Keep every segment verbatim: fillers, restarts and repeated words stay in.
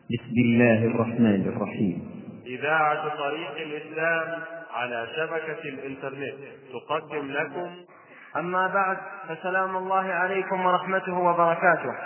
بسم الله الرحمن الرحيم. إذاعة طريق الإسلام على شبكة الإنترنت تقدم لكم. أما بعد، فسلام الله عليكم ورحمته وبركاته.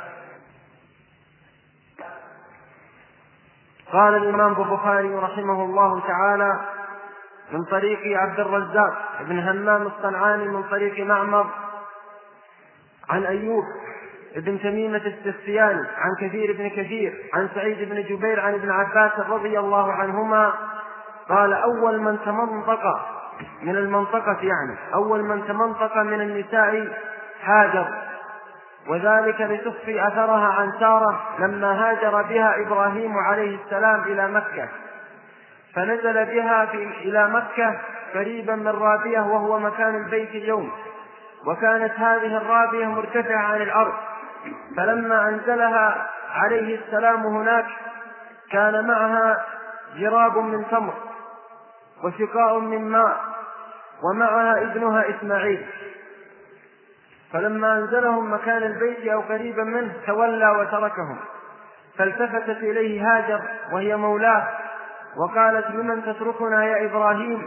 قال الإمام البخاري رحمه الله تعالى من طريق عبد الرزاق بن همام الصنعاني من طريق معمر عن أيوب ابن تميمة السختياني عن كثير بن كثير عن سعيد بن جبير عن ابن عباس رضي الله عنهما قال: أول من تمنطق من المنطقة يعني أول من تمنطق من النساء هاجر، وذلك لتخفي أثرها عن سارة لما هاجر بها إبراهيم عليه السلام إلى مكة، فنزل بها في إلى مكة قريبا من رابية وهو مكان البيت اليوم، وكانت هذه الرابية مرتفعة عن الأرض، فلما أنزلها عليه السلام هناك كان معها جراب من تمر وسقاء من ماء ومعها ابنها إسماعيل، فلما أنزلهم مكان البيت أو قريبا منه تولى وتركهم، فالتفتت إليه هاجر وهي مولاه وقالت: لمن تتركنا يا إبراهيم؟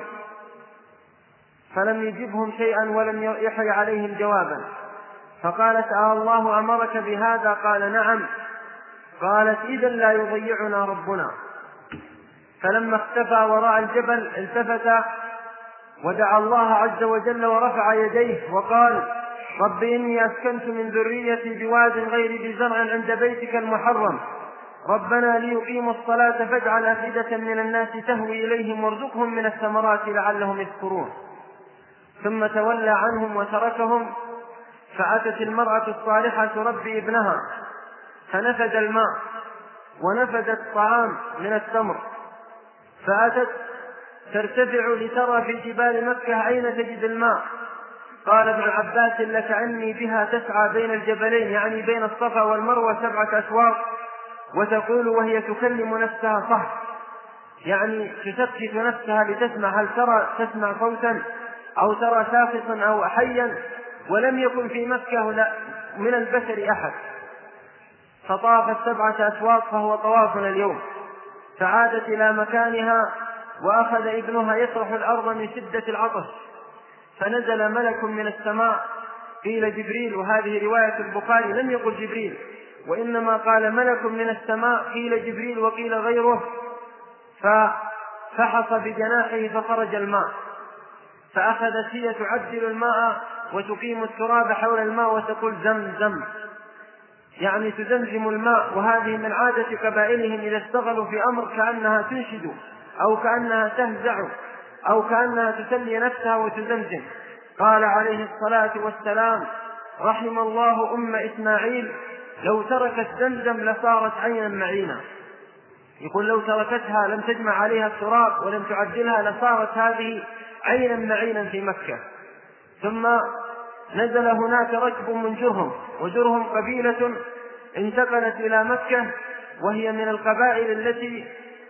فلم يجبهم شيئا ولم يحي عليهم جوابا، فقالت: آه الله أمرك بهذا؟ قال: نعم. قالت: إذا لا يضيعنا ربنا. فلما اختفى وراء الجبل التفت ودعا الله عز وجل ورفع يديه وقال: رب إني أسكنت من ذريتي بواد غير ذي زرع عند بيتك المحرم، ربنا ليقيموا الصلاة فاجعل أفئدة من الناس تهوي إليهم وارزقهم من الثمرات لعلهم يشكرون. ثم تولى عنهم وتركهم، فأتت المرأة الصالحة تربي ابنها فنفد الماء ونفد الطعام من التمر، فأتت ترتفع لترى في جبال مكة أين تجد الماء. قال ابن عباس: لكأني بها تسعى بين الجبلين، يعني بين الصفا والمروة سبعة أشواط، وتقول وهي تكلم نفسها صح، يعني تثبت نفسها لتسمع، هل ترى تسمع صوتا أو ترى شاخصا أو حيا، ولم يكن في مكة من البشر أحد، فطافت سبعة أشواط فهو طوافنا اليوم، فعادت إلى مكانها وأخذ ابنها يطرح الأرض من شدة العطش، فنزل ملك من السماء، قيل جبريل، وهذه رواية البخاري لم يقل جبريل وإنما قال ملك من السماء، قيل جبريل وقيل غيره، ففحص بجناحه فخرج الماء، فأخذت هي تعدل الماء وتقيم التراب حول الماء وتقول زمزم، يعني تزمزم الماء، وهذه من عادة قبائلهم إذا اشتغلوا في أمر كأنها تنشد أو كأنها تهزع أو كأنها تسلي نفسها وتزمزم. قال عليه الصلاة والسلام: رحم الله أم إسماعيل، لو تركت زمزم لصارت عينا معينا، يقول لو تركتها لم تجمع عليها التراب ولم تعدلها لصارت هذه عينا معينا في مكة. ثم نزل هناك ركب من جرهم، وجرهم قبيلة انتقلت إلى مكة، وهي من القبائل التي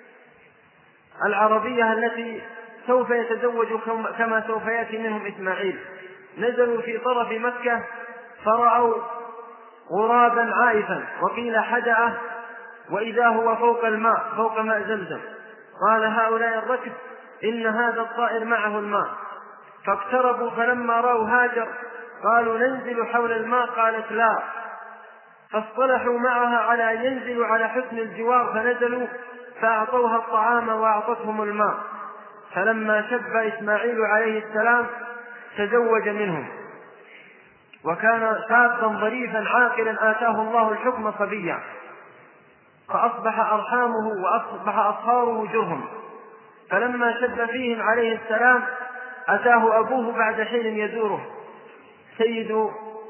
العربية التي سوف يتزوج كما سوف يأتي منهم إسماعيل. نزلوا في طرف مكة فرأوا غرابا عائفا وقيل حدأه، وإذا هو فوق الماء فوق ماء زمزم. قال هؤلاء الركب إن هذا الطائر معه الماء، فاقتربوا، فلما رأوا هاجر قالوا ننزل حول الماء، قالت لا، فاصطلحوا معها على أن ينزلوا على حسن الجوار، فنزلوا فأعطوها الطعام وأعطتهم الماء. فلما شب إسماعيل عليه السلام تزوج منهم، وكان شابا ظريفا عاقلا آتاه الله الحكم صبيا، فأصبح أرحامه وأصبح أصهاره جرهم. فلما شب فيهم عليه السلام أتاه أبوه بعد حين يزوره، سيد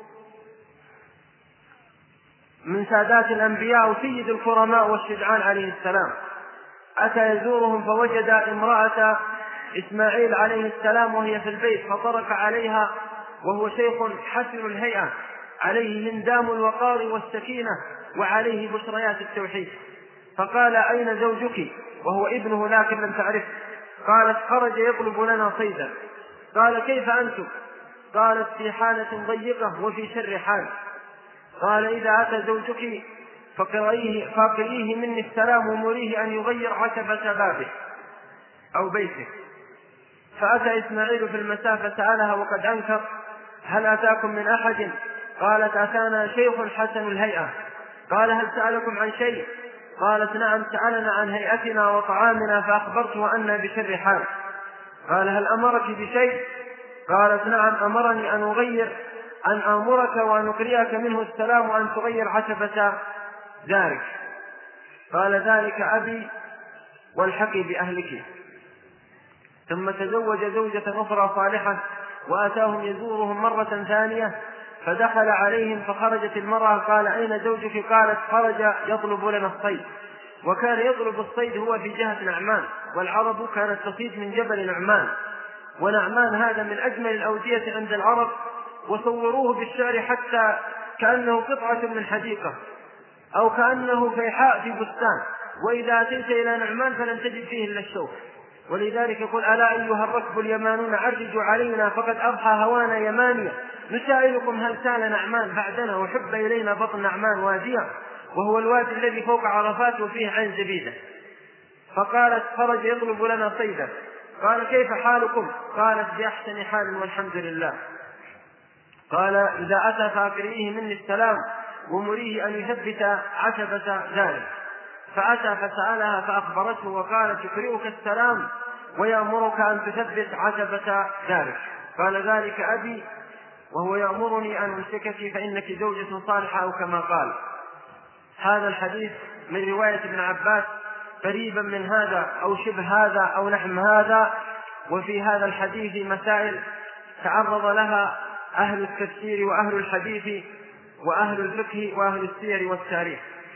من سادات الأنبياء وسيد الكرماء والشجعان عليه السلام، أتى يزورهم فوجد امرأة إسماعيل عليه السلام وهي في البيت، فطرق عليها وهو شيخ حسن الهيئة، عليه هندام الوقار والسكينة وعليه بشريات التوحيد، فقال أين زوجك؟ وهو ابنه لكن لم تعرف. قالت خرج يطلب لنا صيدا. قال كيف أنتم؟ قالت في حالة ضيقة وفي شر حال. قال إذا أتى زوجك فقرئيه, فقرئيه مني السلام ومريه أن يغير عتبة بابه أو بيته. فأتى إسماعيل في المساء فسألها وقد أنكر: هل أتاكم من أحد؟ قالت: أتانا شيخ حسن الهيئة. قال: هل سألكم عن شيء؟ قالت: نعم، سألنا عن هيئتنا وطعامنا فأخبرته أننا بشر حال. قال: هل أمرك بشيء؟ قالت: نعم، أمرني أن أغير أن أمرك وأن أقرئك منه السلام وأن تغير عتبة دارك. قال: ذلك أبي والحقي بأهلك. ثم تزوج زوجة أخرى صالحة وأتاهم يزورهم مرة ثانية، فدخل عليهم فخرجت المرأة. قال: أين زوجك؟ قالت: خرج يطلب لنا الصيد. وكان يطلب الصيد هو في جهة نعمان، والعرب كانت تصيد من جبل نعمان، ونعمان هذا من أجمل الأودية عند العرب، وصوروه بالشعر حتى كأنه قطعة من حديقة أو كأنه فيحاء في بستان، وإذا أتيت إلى نعمان فلن تجد فيه إلا الشوك. ولذلك يقول: ألا أيها الركب اليمانون عرجوا علينا فقد أضحى هوانا يمانيا، نسائلكم هل سال نعمان بعدنا وحب إلينا بطن نعمان واديا، وهو الوادي الذي فوق عرفات وفيه عين زبيدة. فقالت: خرج يطلب لنا صيدا. قال: كيف حالكم؟ قالت: بأحسن حال والحمد لله. قال: إذا أتى فأقرئيه مني السلام ومريه أن يثبت عتبة ذلك. فأتى فسألها فأخبرته وقالت: يقرئك السلام ويأمرك أن تثبت عتبة ذلك. قال: ذلك أبي وهو يأمرني أن أمسكك فإنك زوجة صالحة أو كما قال. هذا الحديث من رواية ابن عباس قريبا من هذا أو شبه هذا أو نحو هذا. وفي هذا الحديث مسائل تعرض لها أهل التفسير وأهل الحديث وأهل الفقه وأهل السير والتاريخ.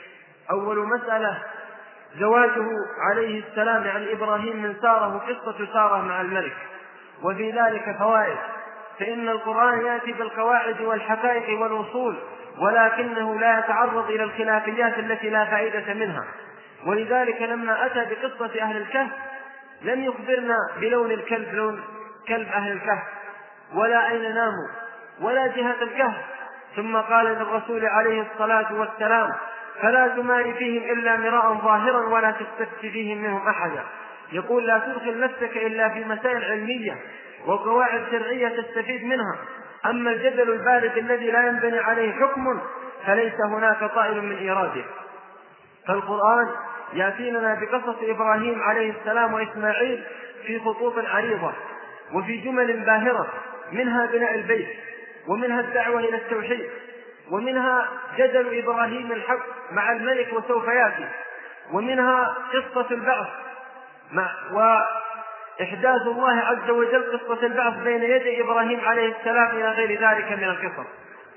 أول مسألة: زواجه عليه السلام عن إبراهيم من سارة وقصة سارة مع الملك، وفي ذلك فوائد. فإن القرآن يأتي بالقواعد والحقائق والوصول، ولكنه لا يتعرض إلى الخلافيات التي لا فائدة منها. ولذلك لما أتى بقصة أهل الكهف لم يخبرنا بلون الكلب، لون كلب أهل الكهف، ولا أين ناموا، ولا جهة الكهف. ثم قال للرسول عليه الصلاة والسلام: فلا تماري فيهم إلا مراء ظاهرا ولا تستفت فيهم منهم أحدا. يقول: لا تدخل نفسك إلا في مسائل علمية وقواعد شرعية تستفيد منها. أما الجدل البارد الذي لا ينبني عليه حكم فليس هناك طائل من إيراده. فالقرآن يأتينا بقصة إبراهيم عليه السلام وإسماعيل في خطوط عريضة وفي جمل باهرة، منها بناء البيت، ومنها الدعوة إلى التوحيد، ومنها جدل إبراهيم الحق مع الملك وسوف يأتي، ومنها قصة البعث مع وإحداث الله عز وجل قصة البعث بين يدي إبراهيم عليه السلام إلى غير ذلك من القصص.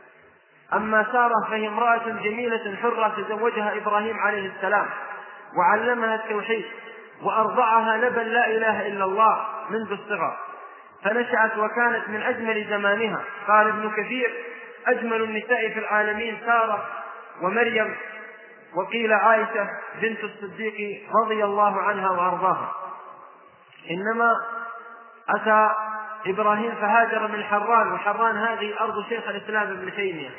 أما سارة فهي امرأة جميلة حرة تزوجها إبراهيم عليه السلام وعلمها التوحيد وأرضعها لبن لا إله إلا الله منذ الصغر، فنشأت وكانت من أجمل زمانها. قال ابن كثير: أجمل النساء في العالمين سارة ومريم، وقيل عائشة بنت الصديق رضي الله عنها وأرضاها. إنما أتى إبراهيم فهاجر من حران، وحران هذه أرض شيخ الإسلام ابن تيمية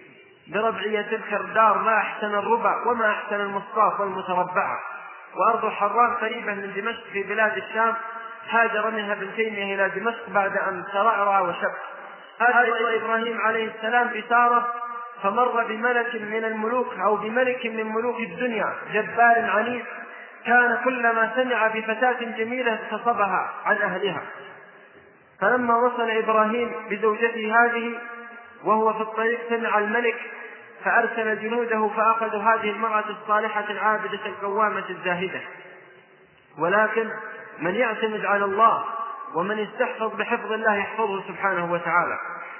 بربعية الكردار، ما أحسن الربع وما أحسن المصطاف والمتربعة، وأرض حران قريبة من دمشق في بلاد الشام. هاجر منها ابن تيمية إلى دمشق بعد أن ترعرع وشب. هاجر إبراهيم عليه السلام بسارة فمر بملك من الملوك أو بملك من ملوك الدنيا جبار عنيد، كان كلما سمع بفتاة جميلة اغتصبها عن أهلها. فلما وصل إبراهيم بزوجته هذه وهو في الطريق سمع الملك فأرسل جنوده فأخذوا هذه المرأة الصالحة العابدة القوامة الزاهدة. ولكن من يعتمد على الله ومن يستحفظ بحفظ الله يحفظه سبحانه وتعالى.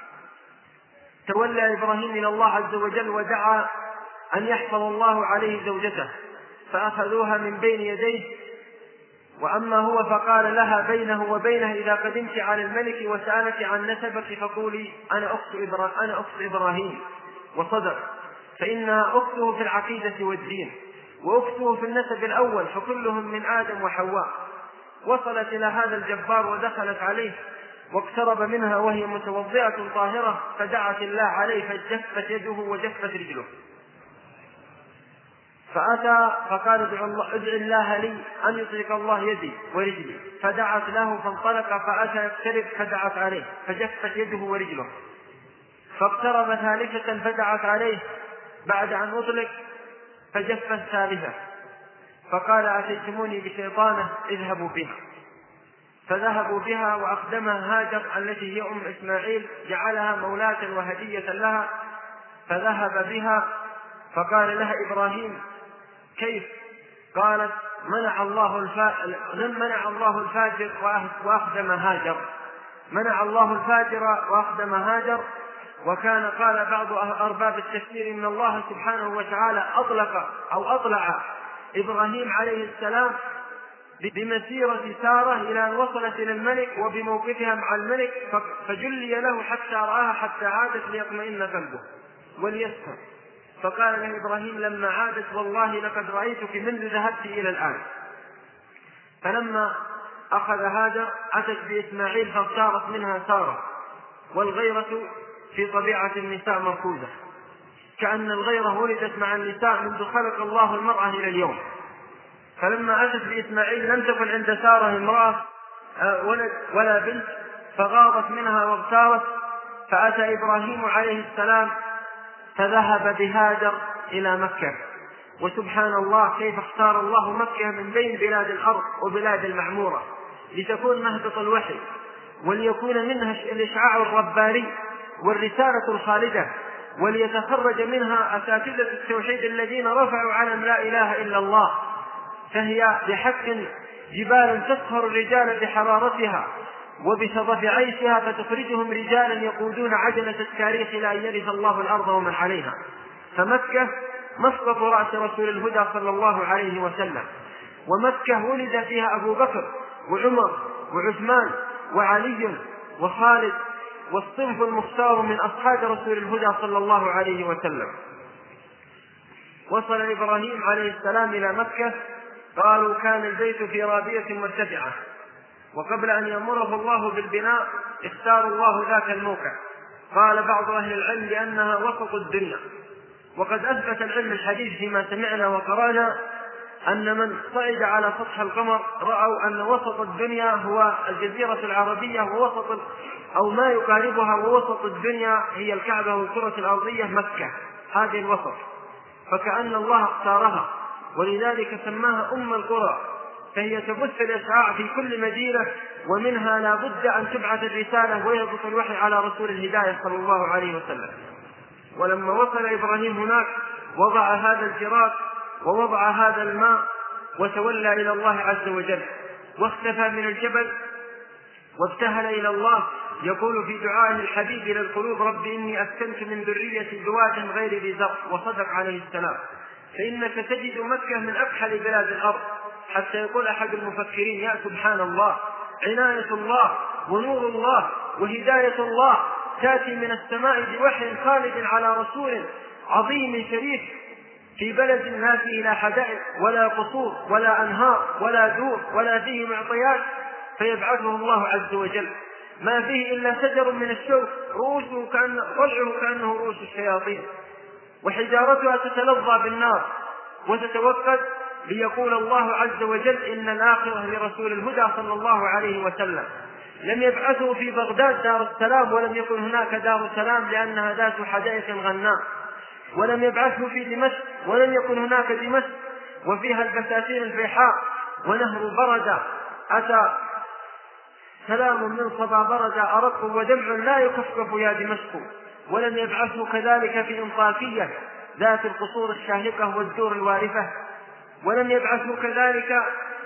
تولى إبراهيم إلى الله عز وجل ودعا أن يحفظ الله عليه زوجته، فأخذوها من بين يديه. وأما هو فقال لها بينه وبينه: إذا قدمت على الملك وسألت عن نسبك فقولي أنا أخت إبراهيم, أنا أخت إبراهيم وصدق، فإنها أخته في العقيدة والدين وأخته في النسب الأول، فكلهم من آدم وحواء. وصلت إلى هذا الجبار ودخلت عليه واقترب منها وهي متوضئة طاهرة، فدعت الله عليه فجفت يده وجفت رجله. فأتى فقال ادع الله, ادع الله لي أن يطلق الله يدي ورجلي، فدعت له فانطلق فأتى يقترب فدعت عليه فجفت يده ورجله، فاقترب ثالثة فدعت عليه بعد أن أطلق فجفت ثالثة، فقال أتيتموني بشيطانة اذهبوا بها. فذهبوا بها وأخدمها هاجر التي هي أم إسماعيل، جعلها مولاة وهدية لها، فذهب بها فقال لها إبراهيم كيف؟ قالت منع الله الفاجر منع الله الفاجر وأخدم هاجر منع الله الفاجر وأخدم هاجر. وكان قال بعض أرباب التفسير إن الله سبحانه وتعالى أطلق أو أطلع إبراهيم عليه السلام بمسيرة سارة إلى أن وصلت إلى الملك وبموقفها مع الملك، فجلي له حتى رآها حتى عادت ليطمئن قلبه وليسهر. فقال له إبراهيم لما عادت والله لقد رأيتك منذ ذهبت إلى الآن. فلما أخذ هاجر أتت بإسماعيل فاغتارت منها سارة، والغيرة في طبيعة النساء مركوزة، كأن الغيرة ولدت مع النساء منذ خلق الله المرأة إلى اليوم. فلما أتت بإسماعيل لم تكن عند سارة امرأة ولد ولا بنت، فغاضت منها واغتارت، فأتى إبراهيم عليه السلام فذهب بهاجر إلى مكة. وسبحان الله كيف اختار الله مكة من بين بلاد الأرض وبلاد المعمورة لتكون مهبط الوحي، وليكون منها الإشعاع الرباني والرسالة الخالدة، وليتخرج منها أساتذة التوحيد الذين رفعوا علم لا إله إلا الله. فهي بحق جبال تسهر الرجال بحرارتها وبشظف عيشها، فتخرجهم رجالا يقودون عجلة التاريخ إلى أن يرث الله الأرض ومن عليها. فمكة مسقط رأس رسول الهدى صلى الله عليه وسلم، ومكة ولد فيها أبو بكر وعمر وعثمان وعلي وخالد والصنف المختار من أصحاب رسول الهدى صلى الله عليه وسلم. وصل إبراهيم عليه السلام إلى مكة، قالوا كان البيت في رابية مرتفعة، وقبل أن يأمره الله بالبناء اختار الله ذاك الموقع. قال بعض أهل العلم لأنها وسط الدنيا، وقد أثبت العلم الحديث فيما سمعنا وقرأنا أن من صعد على سطح القمر رأوا أن وسط الدنيا هو الجزيرة العربية، ووسط أو ما يقاربها، ووسط الدنيا هي الكعبة والكرة الأرضية مكة، هذه الوسط، فكأن الله اختارها ولذلك سماها أم القرى، فهي تبث الإشعاع في كل مدينة، ومنها لا بد أن تبعث الرسالة ويهبط الوحي على رسول الهداية صلى الله عليه وسلم. ولما وصل إبراهيم هناك وضع هذا الجراد ووضع هذا الماء وتولى إلى الله عز وجل، واختفى من الجبل وابتهل إلى الله، يقول في دعائه الحبيب إلى القلوب رب إني أسكنت من ذريتي بواد غير ذي زرع، وصدق عليه السلام. فإنك تجد مكة من أكحل بلاد الأرض، حتى يقول أحد المفكرين يا سبحان الله، عناية الله ونور الله وهداية الله تأتي من السماء بوحي خالد على رسول عظيم شريف في بلد ما فيه لا حدائق ولا قصور ولا أنهار ولا دور ولا فيه معطيات، فيبعثه الله عز وجل ما فيه إلا شجر من الشوك رؤوسه كأن طلعه كأنه رؤوس الشياطين، وحجارتها تتلظى بالنار وتتوقد، ليقول الله عز وجل إن الآخرة لرسول الهدى صلى الله عليه وسلم. لم يبعثه في بغداد دار السلام، ولم يكن هناك دار السلام لأنها ذات حدائق غناء، ولم يبعثه في دمشق، ولم يكن هناك دمشق وفيها البساتين الفيحاء ونهر بردة أتى سلام من صبا بردة أرق ودمع لا يكفكف يا دمشق. ولم يبعثه كذلك في انطاكية ذات القصور الشاهقة والدور الوارفة، ولم يبعثه كذلك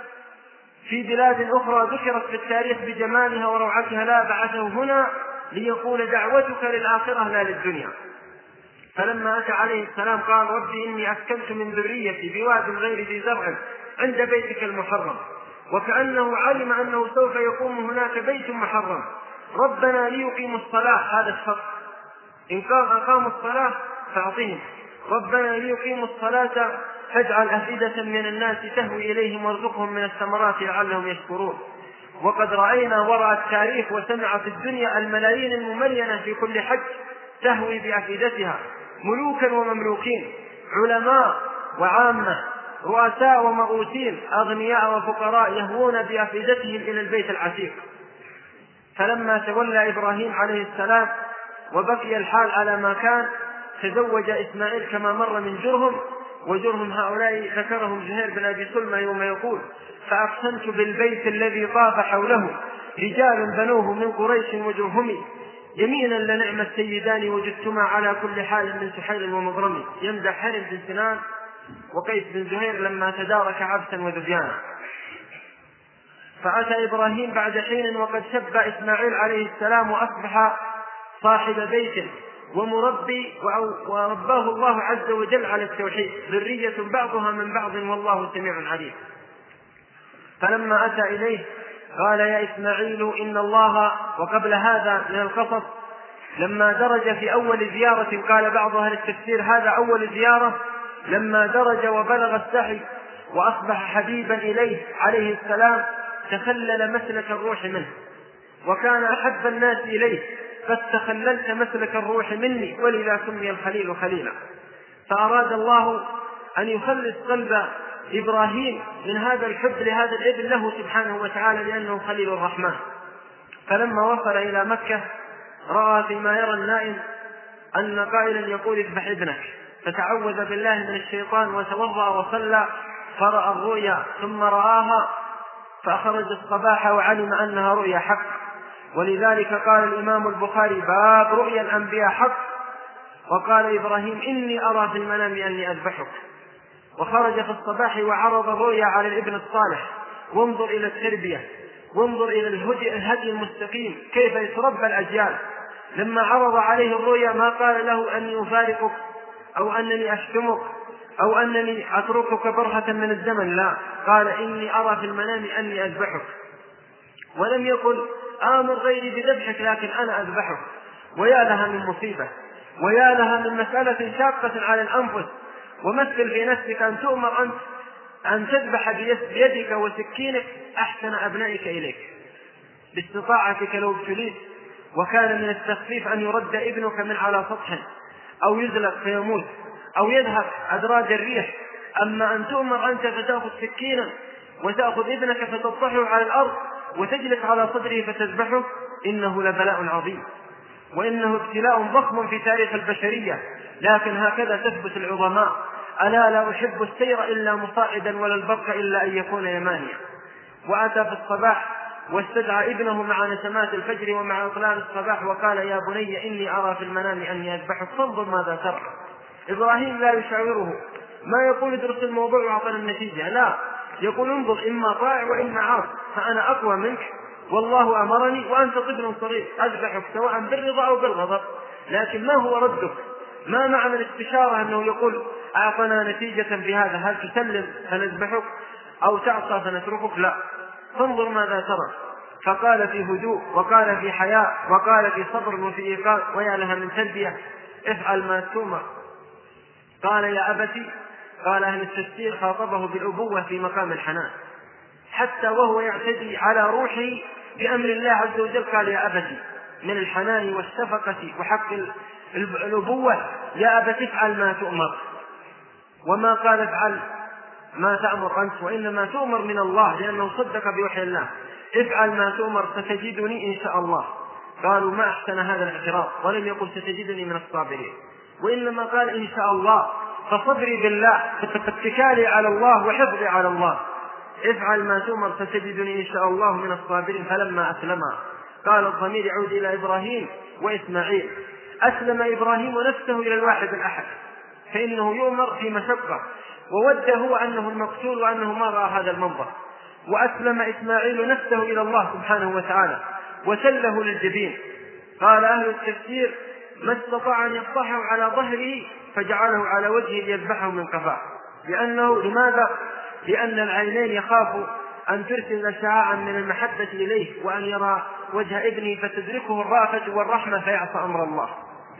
في بلاد أخرى ذكرت في التاريخ بجمالها وروعتها، لا بعثه هنا ليقول دعوتك للآخرة لا للدنيا. فلما أتى عليه السلام قال ربي إني أسكنت من ذريتي بواد غير ذي زرع عند بيتك المحرم، وكأنه علم أنه سوف يقوم هناك بيت محرم. ربنا ليقيموا الصلاة، هذا الشرط، إن أقاموا الصلاة فأعطهم. ربنا ليقيموا الصلاة فاجعل أفئدة من الناس تهوي إليهم وارزقهم من الثمرات لعلهم يشكرون. وقد رأينا وراء التاريخ وسمع في الدنيا الملايين المملينة في كل حج تهوي بأفئدتها، ملوكا ومملوكين، علماء وعامة، رؤساء ومؤوسين، أغنياء وفقراء، يهوون بأفئدتهم إلى البيت العتيق. فلما تولى إبراهيم عليه السلام وبقي الحال على ما كان، تزوج إسماعيل كما مر من جرهم، وجرهم هؤلاء ذكرهم زهير بن أبي سلمى يوم يقول: فأقسمت بالبيت الذي طاف حوله رجال بنوه من قريش وجرهم، يمينا لنعم السيدان وجدتما على كل حال من سحيل ومضرم. يمدح حرم بن سنان وقيس بن زهير لما تدارك عبسا وذبيانا. فأتى إبراهيم بعد حين وقد شب إسماعيل عليه السلام وأصبح صاحب بيت ومربي، ورباه الله عز وجل على التوحيد، ذرية بعضها من بعض والله سميع عليم. فلما أتى إليه قال: يا إسماعيل إن الله. وقبل هذا من القصص لما درج في أول زيارة، قال بعض أهل التفسير هذا أول زيارة، لما درج وبلغ السعي وأصبح حبيبا إليه عليه السلام، تخلل مسلك الروح منه، وكان أحب الناس إليه، فاستخللت مسلك الروح مني، ولذا سمي الخليل خليلا. فأراد الله أن يخلص قلب إبراهيم من هذا الحب لهذا الابن له سبحانه وتعالى، لأنه خليل الرحمن. فلما وصل إلى مكة رأى فيما يرى النائم أن قائلا يقول: اذبح ابنك، فتعوذ بالله من الشيطان وتوضأ وصلى، فرأى الرؤيا ثم رآها، فأخرج الصباح وعلم أنها رؤيا حق. ولذلك قال الإمام البخاري: باب رؤيا الأنبياء حق. وقال إبراهيم: إني أرى في المنام أني أذبحك. وخرج في الصباح وعرض الرؤيا على الابن الصالح، وانظر إلى التربية، وانظر إلى الهدي المستقيم كيف يتربى الأجيال. لما عرض عليه الرؤيا ما قال له أني أفارقك أو أنني أشتمك أو أنني أتركك برهة من الزمن، لا، قال: إني أرى في المنام أني أذبحك. ولم يقل: آمر غيري بذبحك لكن أنا أذبحك. ويا لها من مصيبة، ويا لها من مسألة شاقة على الأنفس. ومثل في نفسك أن تؤمر أنت أن تذبح بيدك وسكينك أحسن أبنائك إليك باستطاعتك لو ابتليت، وكان من التخفيف أن يرد ابنك من على سطح أو يزلق فيموت أو يذهب أدراج الريح. أما أن تؤمر أنت فتأخذ سكينا وتأخذ ابنك فتطحه على الأرض وتجلس على صدره فتذبحه، إنه لبلاء عظيم، وإنه ابتلاء ضخم في تاريخ البشرية. لكن هكذا تثبت العظماء: ألا لا أحب السير إلا مصاعدا ولا البرق إلا أن يكون يمانيا. وأتى في الصباح واستدعى ابنه مع نسمات الفجر ومع إطلال الصباح وقال: يا بني إني أرى في المنام أني أذبحك فانظر ماذا ترى. إبراهيم لا يشعره، ما يقول ادرس الموضوع وأعطنا النتيجة، لا، يقول: انظر إما طائع وإما عاص، فأنا أقوى منك والله أمرني وأنت طفل صغير، أذبحك سواء بالرضا أو بالغضب. لكن ما هو ردك؟ ما معنى الاستشارة أنه يقول: أعطنا نتيجة في هذا، هل تسلم فنذبحك أو تعصى فنتركك؟ لا، فانظر ماذا ترى. فقال في هدوء، وقال في حياء، وقال في صبر وفي إيقاظ، ويا لها من تلبية: افعل ما تؤمر. قال: يا أبتي. قال أهل التفسير: خاطبه بالأبوة في مقام الحنان، حتى وهو يعتدي على روحه بأمر الله عز وجل قال: يا أبتي، من الحنان والشفقة وحق الأبوة: يا أبتي افعل ما تؤمر. وما قال افعل ما تأمر أنت، وإنما تؤمر من الله، لأنه صدق بوحي الله: افعل ما تؤمر ستجدني إن شاء الله. قالوا: ما أحسن هذا الاعتراض، ولم يقل ستجدني من الصابرين، وإنما قال إن شاء الله. فصبري بالله، اتكالي على الله وحفظي على الله. افعل ما تؤمر ستجدني إن شاء الله من الصابرين. فلما أسلما، قال الضمير يعود إلى إبراهيم وإسماعيل، أسلم إبراهيم نفسه إلى الواحد الأحد، فإنه يؤمر في مشقة، وود هو أنه المقتول وأنه ما رأى هذا المنظر. وأسلم إسماعيل نفسه إلى الله سبحانه وتعالى وسله للجبين. قال أهل التفسير: ما استطاع أن يفضحه على ظهره فجعله على وجهه ليذبحه من قفاه. لأنه لماذا؟ لأن العينين يخاف أن ترسل شعاعا من المحبة إليه، وأن يرى وجه ابنه فتدركه الرأفة والرحمة فيعصى أمر الله،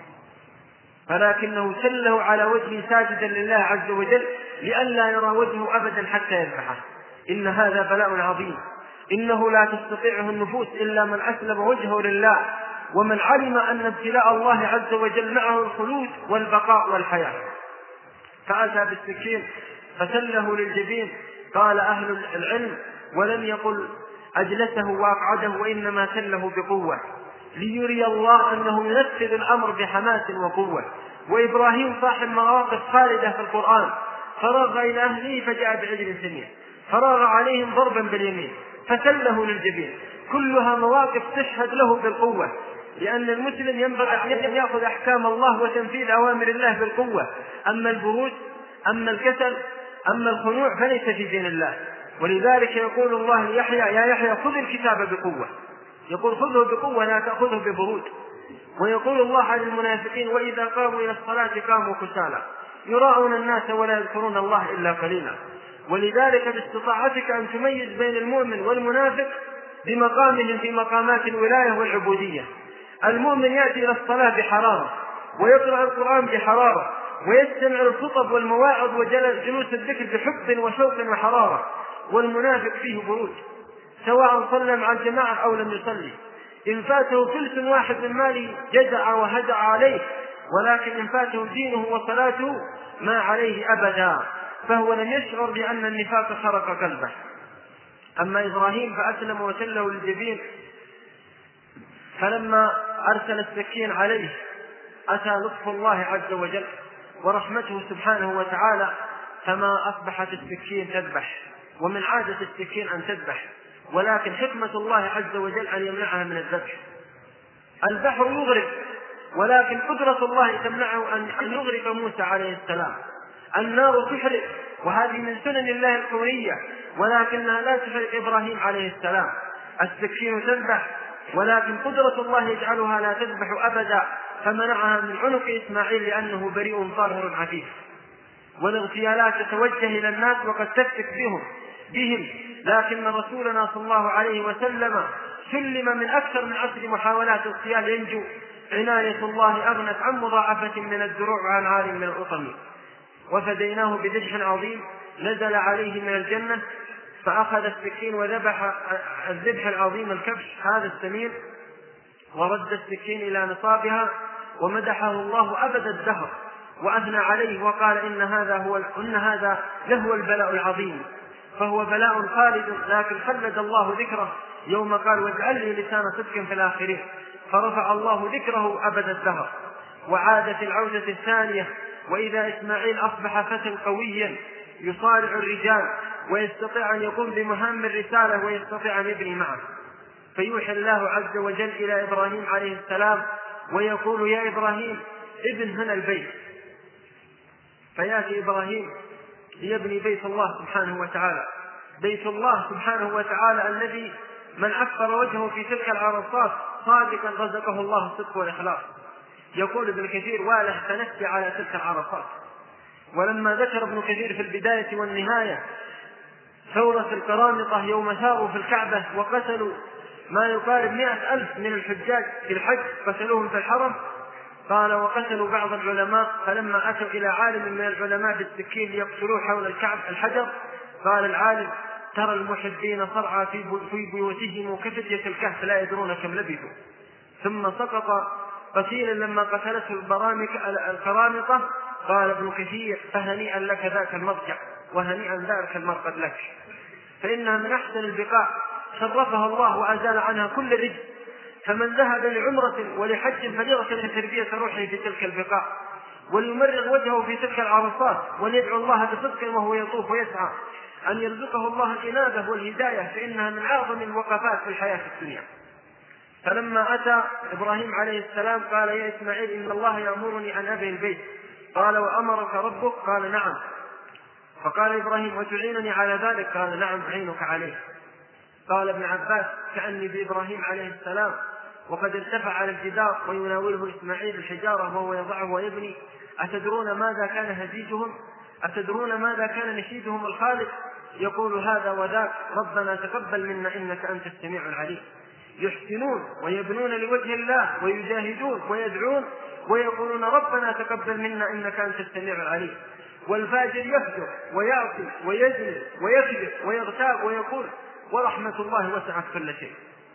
ولكنه سله على وجهه ساجدا لله عز وجل لئلا يرى وجهه أبدا حتى يذبحه. إن هذا بلاء عظيم، إنه لا تستطيعه النفوس إلا من أسلم وجهه لله، ومن علم أن ابتلاء الله عز وجل معه الخلود والبقاء والحياة. فأتى بالسكين فسله للجبين. قال أهل العلم ولم يقل أجلسه وأقعده، وإنما سله بقوة ليري الله أنه ينفذ الأمر بحماس وقوة. وإبراهيم صاحب مواقف خالدة في القرآن، فرغ إلى أهله فجاء بعجل سمين، فرغ عليهم ضربا باليمين فسله للجبين، كلها مواقف تشهد له بالقوة، لأن المسلم ينبغي أن يأخذ أحكام الله وتنفيذ أوامر الله بالقوة. أما البروز، أما الكسل، أما الخنوع فليس في دين الله. ولذلك يقول الله ليحيى يا يحيى خذ الكتاب بقوة، يقول خذه بقوة لا تأخذه ببرود. ويقول الله عن المنافقين وإذا قاموا إلى الصلاة قاموا كسالى يراءون الناس ولا يذكرون الله إلا قليلا. ولذلك باستطاعتك أن تميز بين المؤمن والمنافق بمقامهم في مقامات الولاية والعبودية. المؤمن يأتي إلى الصلاة بحرارة، ويقرأ القرآن بحرارة، ويستمع الخطب والمواعظ وجلوس الذكر بحب وشوق وحرارة. والمنافق فيه برود، سواء صلى مع الجماعة أو لم يصلي. إن فاته ثلث واحد من ماله جزع وهدع عليه، ولكن إن فاته دينه وصلاته ما عليه أبدا، فهو لم يشعر بأن النفاق خرق قلبه. أما إبراهيم فأسلم وسله للجبين، فلما أرسل السكين عليه أتى لطف الله عز وجل ورحمته سبحانه وتعالى، فما أصبحت السكين تذبح، ومن عادة السكين أن تذبح، ولكن حكمة الله عز وجل أن يمنعها من الذبح. البحر يغرق، ولكن قدرة الله تمنعه أن يغرق موسى عليه السلام. النار تحرق، وهذه من سنن الله الكونية، ولكنها لا تحرق إبراهيم عليه السلام. السكين تذبح، ولكن قدرة الله يجعلها لا تذبح أبدا، فمنعها من عنق إسماعيل لأنه بريء طاهر عفيف. والاغتيالات تتوجه إلى الناس وقد تفتك بهم بهم لكن رسولنا صلى الله عليه وسلم سلم من أكثر من عشر محاولات اغتيال ينجو. عناية الله أغنت عن مضاعفة من الدروع وعن عال من الأطم. وفديناه بذبح عظيم نزل عليه من الجنة، فأخذ السكين وذبح الذبح العظيم الكبش هذا السمين، ورد السكين إلى نصابها، ومدحه الله أبد الدهر وأثنى عليه وقال إن هذا هو إن هذا لهو البلاء العظيم. فهو بلاء خالد، لكن خلد الله ذكره يوم قال واجعل لي لسان صدق في الآخرين، فرفع الله ذكره أبد الدهر. وعاد في العودة الثانية، وإذا إسماعيل أصبح فتى قويا يصارع الرجال ويستطيع أن يقوم بمهام الرسالة ويستطيع أن يبني معه، فيوحي الله عز وجل إلى إبراهيم عليه السلام ويقول يا إبراهيم ابن هنا البيت. فيأتي إبراهيم ليبني بيت الله سبحانه وتعالى، بيت الله سبحانه وتعالى الذي من عفر وجهه في تلك العرصات صادقا رزقه الله الصدق والإخلاص. يقول ابن كثير واله تنسي على تلك العرصات. ولما ذكر ابن كثير في البداية والنهاية ثورة القرامطة يوم ثاروا في الكعبة وقتلوا ما يقارب مئة ألف من الحجاج في الحج، قتلوهم في الحرم، قال وقتلوا بعض العلماء، فلما أتوا إلى عالم من العلماء بالسكين ليقتلوه حول الكعب الحجر، قال العالم ترى المحبين صرعى في بيوتهم كفتية الكهف لا يدرون كم لبثوا. ثم سقط قتيلا لما قتلته القرامطة. قال ابن كثير فهنيئا لك ذاك المضجع وهنيئا ذاك المرقد لك، فإنها من أحسن البقاع شرفها الله وأزال عنها كل رجل. فمن ذهب لعمرة ولحج فليغسل تربية روحه في تلك البقاع وليمرغ وجهه في تلك العرصات وليدعو الله بصدق وهو يطوف ويسعى أن يرزقه الله الإنابة والهداية، فإنها من أعظم الوقفات في الحياة الدنيا. فلما أتى إبراهيم عليه السلام قال يا إسماعيل إن الله يأمرني أن أبني البيت. قال وأمرك ربك؟ قال نعم. فقال إبراهيم وتعينني على ذلك؟ قال نعم أعينك عليه. قال ابن عباس كأني بإبراهيم عليه السلام وقد ارتفع على الجدار ويناوله إسماعيل الحجارة وهو يضعه ويبني. أتدرون ماذا كان هزيجهم؟ أتدرون ماذا كان نشيدهم الخالق؟ يقول هذا وذاك ربنا تقبل منا إنك أنت السميع العليم. يحسنون ويبنون لوجه الله ويجاهدون ويدعون ويقولون ربنا تقبل منا إنك أنت السميع العليم. والفاجر يفجر ويعصي ويزني ويكذب ويغتاب ويقول ورحمة الله وسعت كل شيء.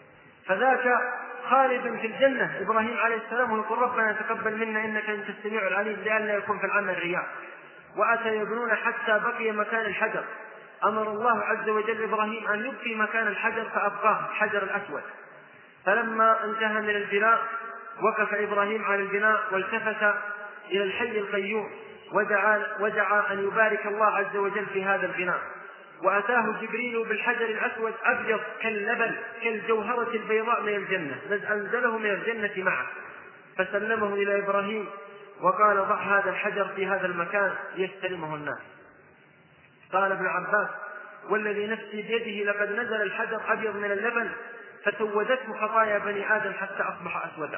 فذاك خالد في الجنة إبراهيم عليه السلام ويقول ربنا تقبل منا إنك أنت السميع العليم لئلا يكون في العمل رياء. وأتى يبنون حتى بقي مكان الحجر. أمر الله عز وجل إبراهيم أن يبقي مكان الحجر فأبقاه الحجر الأسود. فلما انتهى من البناء وقف إبراهيم على البناء والتفت إلى الحي القيوم ودعا, ودعا أن يبارك الله عز وجل في هذا البناء. وأتاه جبريل بالحجر الأسود أبيض كاللبن كالجوهرة البيضاء من الجنة، أنزله من الجنة معه فسلمه إلى إبراهيم وقال ضع هذا الحجر في هذا المكان يستلمه الناس. قال ابن عباس والذي نفسي بيده لقد نزل الحجر أبيض من اللبن فسودته خطايا بني آدم حتى أصبح أسودا.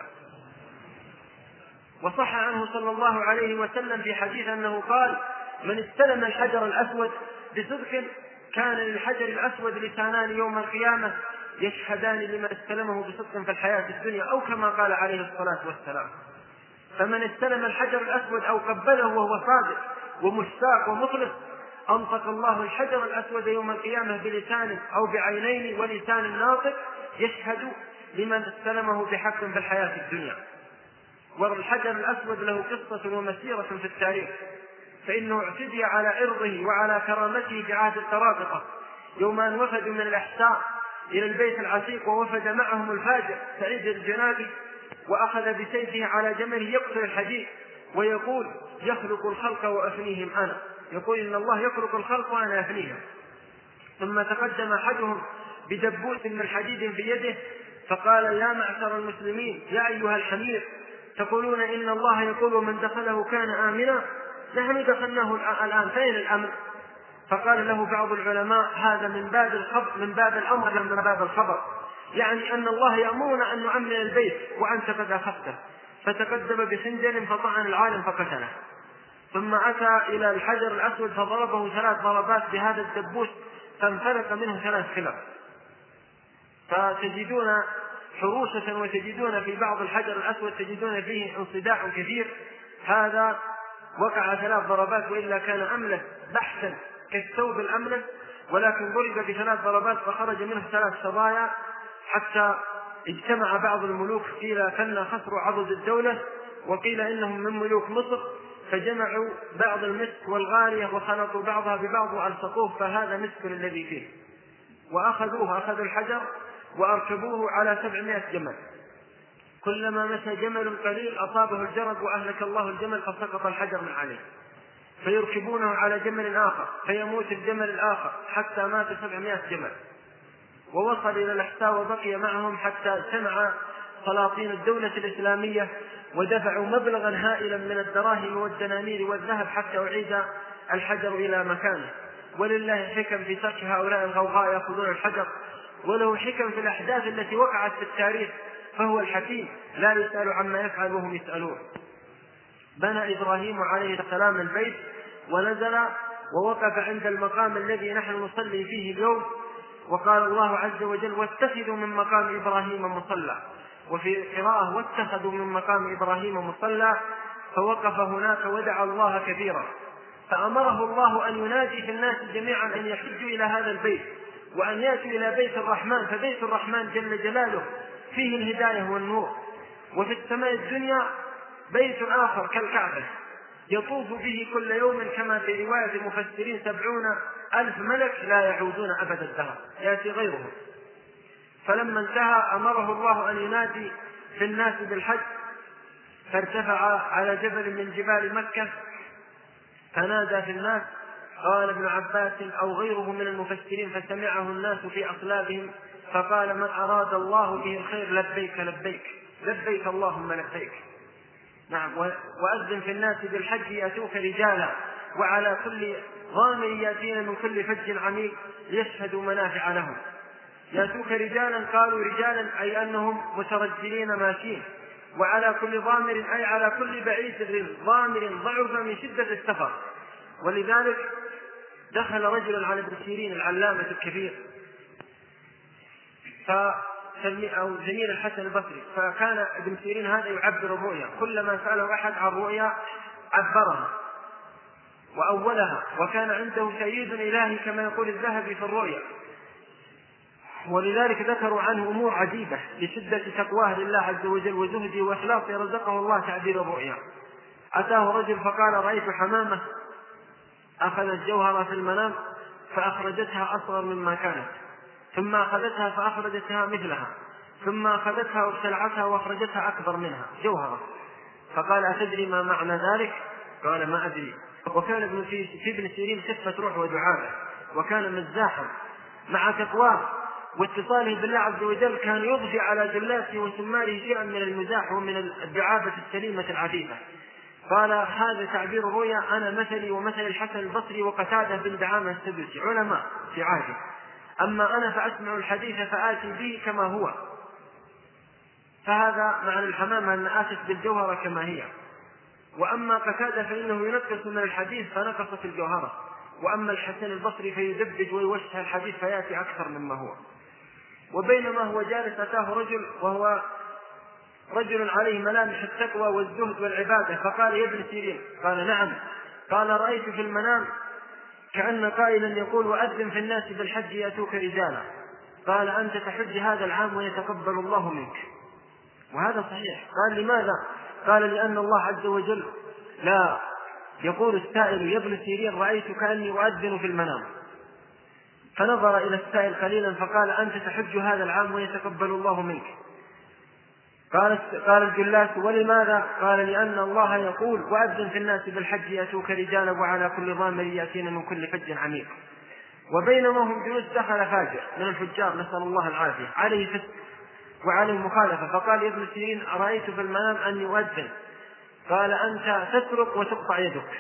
وصح عنه صلى الله عليه وسلم في حديث أنه قال من استلم الحجر الأسود بصدق كان للحجر الأسود لسانان يوم القيامة يشهدان لمن استلمه بصدق في الحياة الدنيا، أو كما قال عليه الصلاة والسلام. فمن استلم الحجر الأسود أو قبله وهو صادق ومشتاق ومخلص أنطق الله الحجر الأسود يوم القيامة بلسان أو بعينين ولسان ناطق يشهد لمن استلمه بحق في الحياة الدنيا. والحجر الأسود له قصة ومسيرة في التاريخ، فإنه اعتدي على عرضه وعلى كرامته بعهد القراقطة يوم أن وفدوا من الأحساء إلى البيت العتيق، ووفد معهم الفاجر سعيد الجنابي وأخذ بسيفه على جمله يقتل الحديد ويقول يخلق الخلق وأفنيهم أنا، يقول إن الله يخلق الخلق وأنا أفنيهم. ثم تقدم أحدهم بدبوس من حديد في يده فقال يا معشر المسلمين يا أيها الحمير تقولون إن الله يقول ومن دخله كان آمنا، نحن دخلناه الآن فين الأمن؟ فقال له بعض العلماء هذا من باب الخبر من باب الأمر لا من باب الخبر، يعني أن الله يأمرنا أن نؤمن البيت وأنت قد أخذته. فتقدم بخنجر فطعن العالم فقتله. ثم أتى إلى الحجر الأسود فضربه ثلاث ضربات بهذا الدبوس فانفلق منه ثلاث خلق. فتجدون حروشة وتجدون في بعض الحجر الأسود تجدون فيه انصداع كثير. هذا وقع ثلاث ضربات وإلا كان أملس بحثا كالثوب الأملس، ولكن ضرب بثلاث ضربات فخرج منه ثلاث شظايا حتى اجتمع بعض الملوك قيل كنا خسروا عضد الدولة وقيل إنهم من ملوك مصر فجمعوا بعض المسك والغالية وخلطوا بعضها ببعض وألصقوه فهذا مسك الذي فيه، وأخذوه أخذوا الحجر وأركبوه على سبعمائة جمل. كلما مشى جمل قليل أصابه الجرد وأهلك الله الجمل فسقط الحجر من عليه، فيركبونه على جمل آخر فيموت الجمل الآخر حتى مات سبعمائة جمل. ووصل إلى الأحساء وبقي معهم حتى اجتمع سلاطين الدولة الإسلامية ودفعوا مبلغا هائلا من الدراهم والدنانير والذهب حتى أعيد الحجر إلى مكانه. ولله حكم في ترك هؤلاء الغوغاء يأخذون الحجر، وله حكم في الأحداث التي وقعت في التاريخ، فهو الحكيم لا يسأل عما يفعل وهم يسألون. بنى إبراهيم عليه السلام البيت ونزل ووقف عند المقام الذي نحن نصلي فيه اليوم، وقال الله عز وجل واتخذوا من مقام إبراهيم مصلى، وفي قراءة واتخذوا من مقام إبراهيم مصلى، فوقف هناك ودعا الله كثيرا. فأمره الله أن ينادي في الناس جميعا أن يحجوا إلى هذا البيت وأن يأتوا إلى بيت الرحمن، فبيت الرحمن جل جلاله فيه الهداية والنور. وفي السماء الدنيا بيت آخر كالكعبة يطوف به كل يوم كما في رواية المفسرين سبعون ألف ملك لا يعودون أبد الدهر، يأتي غيرهم. فلما انتهى أمره الله أن ينادي في الناس بالحج، فارتفع على جبل من جبال مكة فنادى في الناس. قال ابن عباس أو غيره من المفسرين فسمعه الناس في أصلابهم فقال من أراد الله به الخير لبيك لبيك لبيك اللهم لبيك. نعم. وأذن في الناس بالحج يأتوك رجالا وعلى كل ضامر يأتين من كل فج عميق ليشهدوا منافع لهم. يأتوك رجالا قالوا رجالا أي أنهم مترجلين ماشين، وعلى كل ضامر أي على كل بعيد ضامر ضعف من شدة السفر. ولذلك دخل رجل على ابن سيرين العلامة الكبير أو زميل الحسن البصري، فكان ابن سيرين هذا يعبر الرؤيا، كلما سأله أحد عن رؤيا عبرها وأولها، وكان عنده سيد إلهي كما يقول الذهبي في الرؤيا. ولذلك ذكروا عنه أمور عجيبة لشدة تقواه لله عز وجل وزهده وإخلاصه رزقه الله تعبير الرؤيا. أتاه رجل فقال رأيت حمامة أخذت جوهرة في المنام فأخرجتها أصغر مما كانت، ثم أخذتها فأخرجتها مثلها، ثم أخذتها وابتلعتها وأخرجتها أكبر منها جوهرة. فقال: أتدري ما معنى ذلك؟ قال: ما أدري. وكان ابن في ابن سيرين خفة روح ودعابة، وكان مزاحا مع تقواه واتصاله بالله عز وجل، كان يضفي على جلاته وسماره شيئا من المزاح ومن الدعابة السليمة العفيفة. قال: هذا تعبير الرؤيا، أنا مثلي ومثل الحسن البصري وقتادة بن دعامة السدوسي، علماء في عهده، أما أنا فأسمع الحديث فآتي به كما هو. فهذا معنى الحمامة، أن آتت بالجوهرة كما هي. وأما قتادة فإنه ينقص من الحديث فنقصت الجوهرة، وأما الحسن البصري فيدبج ويوسع الحديث فيأتي أكثر مما هو. وبينما هو جالس أتاه رجل، وهو رجل عليه ملامح التقوى والزهد والعبادة، فقال: يا ابن سيرين. قال: نعم. قال: رأيت في المنام كأن قائلا يقول: وأذن في الناس بالحج يأتوك رجالا. قال: أنت تحج هذا العام ويتقبل الله منك. وهذا صحيح. قال: لماذا؟ قال: لأن الله عز وجل لا يقول السائل: يا ابن سيرين رأيت كأني أؤذن في المنام. فنظر إلى السائل قليلا فقال: أنت تحج هذا العام ويتقبل الله منك. قال قال الجلاس: ولماذا؟ قال: لأن الله يقول: وأذن في الناس بالحج يأتوك رجالا وعلى كل ضامر يأتين من كل فج عميق. وبينما هم جلوس دخل فاجر من الفجار، نسأل الله العافية، عليه فسق وعليه مخالفة، فقال: يا ابن سيرين أرأيت في المنام أني أؤذن. قال: أنت تسرق وتقطع يدك.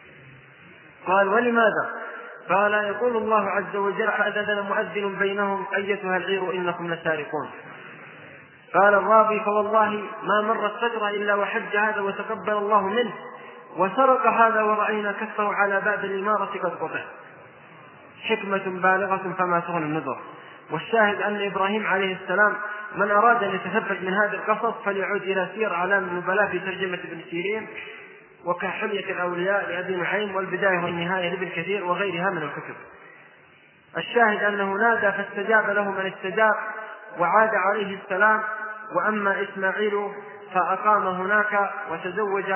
قال: ولماذا؟ قال: يقول الله عز وجل: فأذن مؤذن بينهم أيتها العير إنكم لسارقون. قال الراوي: فوالله ما مرت فترة إلا وحج هذا وتقبل الله منه، وسرق هذا ورأينا كفه على باب الإمارة قد قطع. حكمة بالغة فما تغني النذر. والشاهد أن إبراهيم عليه السلام من أراد أن يتثبت من هذا القصص فليعود إلى سير أعلام النبلاء في ترجمة ابن سيرين، وكحلية الأولياء لأبي نعيم، والبداية والنهاية لابن كثير، وغيرها من الكتب. الشاهد أنه نادى فاستجاب له من استجاب وعاد عليه السلام. وأما إسماعيل فأقام هناك وتزوج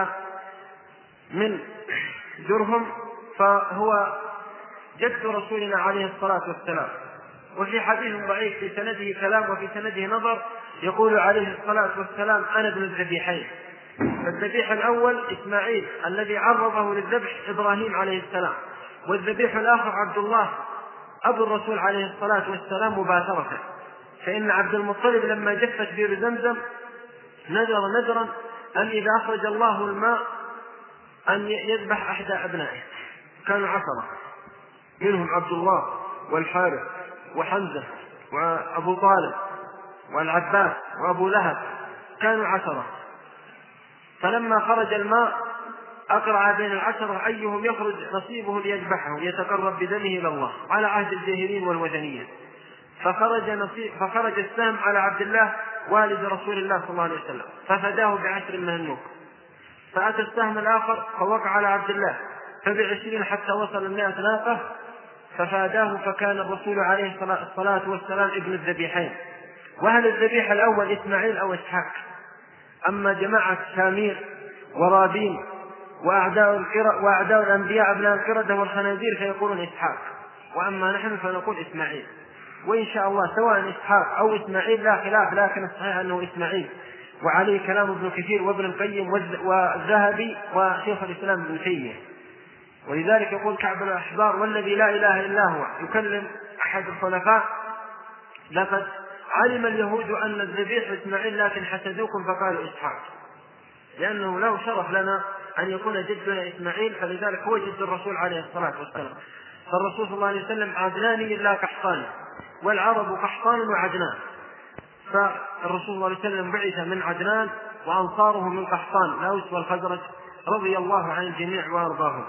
من درهم، فهو جد رسولنا عليه الصلاة والسلام. وفي حديث ضعيف في سنده كلام وفي سنده نظر، يقول عليه الصلاة والسلام: أنا ابن الذبيحين. فالذبيح الأول إسماعيل الذي عرضه للذبح إبراهيم عليه السلام، والذبيح الآخر عبد الله أبو الرسول عليه الصلاة والسلام مباشرة. فإن عبد المطلب لما جفت بئر زمزم نذر نذرا أن إذا أخرج الله الماء أن يذبح أحد أبنائه، كانوا عشرة، منهم عبد الله والحارث وحمزة وأبو طالب والعباس وأبو لهب، كانوا عشرة. فلما خرج الماء أقرع بين العشرة أيهم يخرج نصيبه ليذبحه يتقرب بدمه إلى الله، على عهد الجاهلين والوثنية. فخرج, نصيب فخرج السهم على عبد الله والد رسول الله صلى الله عليه وسلم ففداه بعشر من النوق. فأتى السهم الآخر فوقع على عبد الله فبعشرين حتى وصل المائة ناقة ففاداه، فكان الرسول عليه الصلاة والسلام ابن الذبيحين. وهل الذبيح الأول إسماعيل أو إسحاق؟ أما جماعة شامير ورابين وأعداء, وأعداء الأنبياء أبناء القردة والخنازير فيقولون إسحاق، وأما نحن فنقول إسماعيل. وإن شاء الله سواء إسحاق أو إسماعيل لا خلاف، لكن الصحيح أنه إسماعيل، وعليه كلام ابن كثير وابن القيم والذهبي وشيخ الإسلام ابن تيمية. ولذلك يقول كعب الأحبار: والذي لا إله إلا هو، يكلم أحد الخلفاء: لقد علم اليهود أن الذبيح إسماعيل لكن حسدوكم فقالوا إسحاق، لأنه له شرف لنا أن يكون جدنا إسماعيل، فلذلك هو جد الرسول عليه الصلاة والسلام. فالرسول صلى الله عليه وسلم عدناني لا قحطاني، والعرب قحطان وعدنان، فالرسول صلى الله عليه وسلم بعث من عدنان وأنصاره من قحطان، الأوس والخزرج، رضي الله عن الجميع وأرضاهم.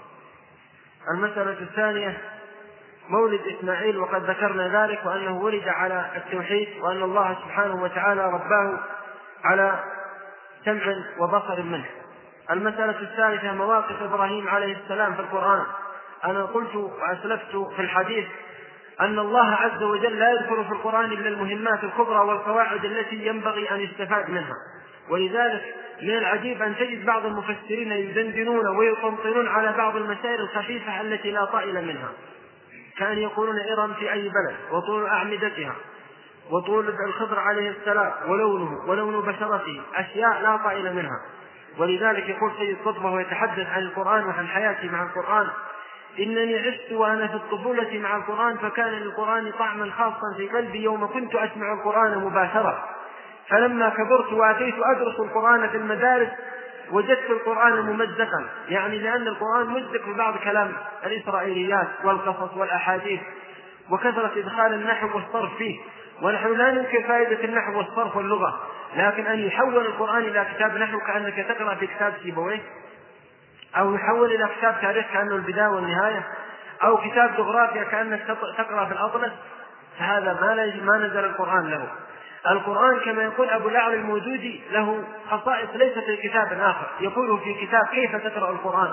المسألة الثانية مولد إسماعيل، وقد ذكرنا ذلك، وأنه ولد على التوحيد، وأن الله سبحانه وتعالى رباه على سمع وبصر منه. المسألة الثالثة مواقف إبراهيم عليه السلام في القرآن. أنا قلت وأسلفت في الحديث أن الله عز وجل لا يذكر في القرآن إلا المهمات الكبرى والقواعد التي ينبغي أن يستفاد منها، ولذلك من العجيب أن تجد بعض المفسرين يدندنون ويطنطنون على بعض المسائل الخفيفة التي لا طائل منها، كان يقولون إرم في أي بلد، وطول أعمدتها، وطول الخضر عليه السلام، ولونه ولون بشرته، أشياء لا طائل منها. ولذلك يقول سيد قطب وهو يتحدث عن القرآن وعن حياتي مع القرآن: إنني عشت وأنا في الطفولة مع القرآن، فكان للقرآن طعما خاصا في قلبي يوم كنت أسمع القرآن مباشرة، فلما كبرت وأتيت أدرس القرآن في المدارس وجدت القرآن ممزقا، يعني لأن القرآن مزق ببعض كلام الإسرائيليات والقصص والأحاديث وكثرة إدخال النحو والصرف فيه. ونحن لا ننكر فائدة النحو والصرف واللغة، لكن أن يحول القرآن إلى كتاب نحو كأنك تقرأ في كتاب سيبويه، أو يحول إلى كتاب تاريخ كأنه البداية والنهاية، أو كتاب جغرافيا كأنك تقرأ في الأطلس، فهذا ما نزل القرآن له. القرآن كما يقول أبو الأعلى الموجودي له خصائص ليس في كتاب آخر، يقول في كتاب كيف تقرأ القرآن: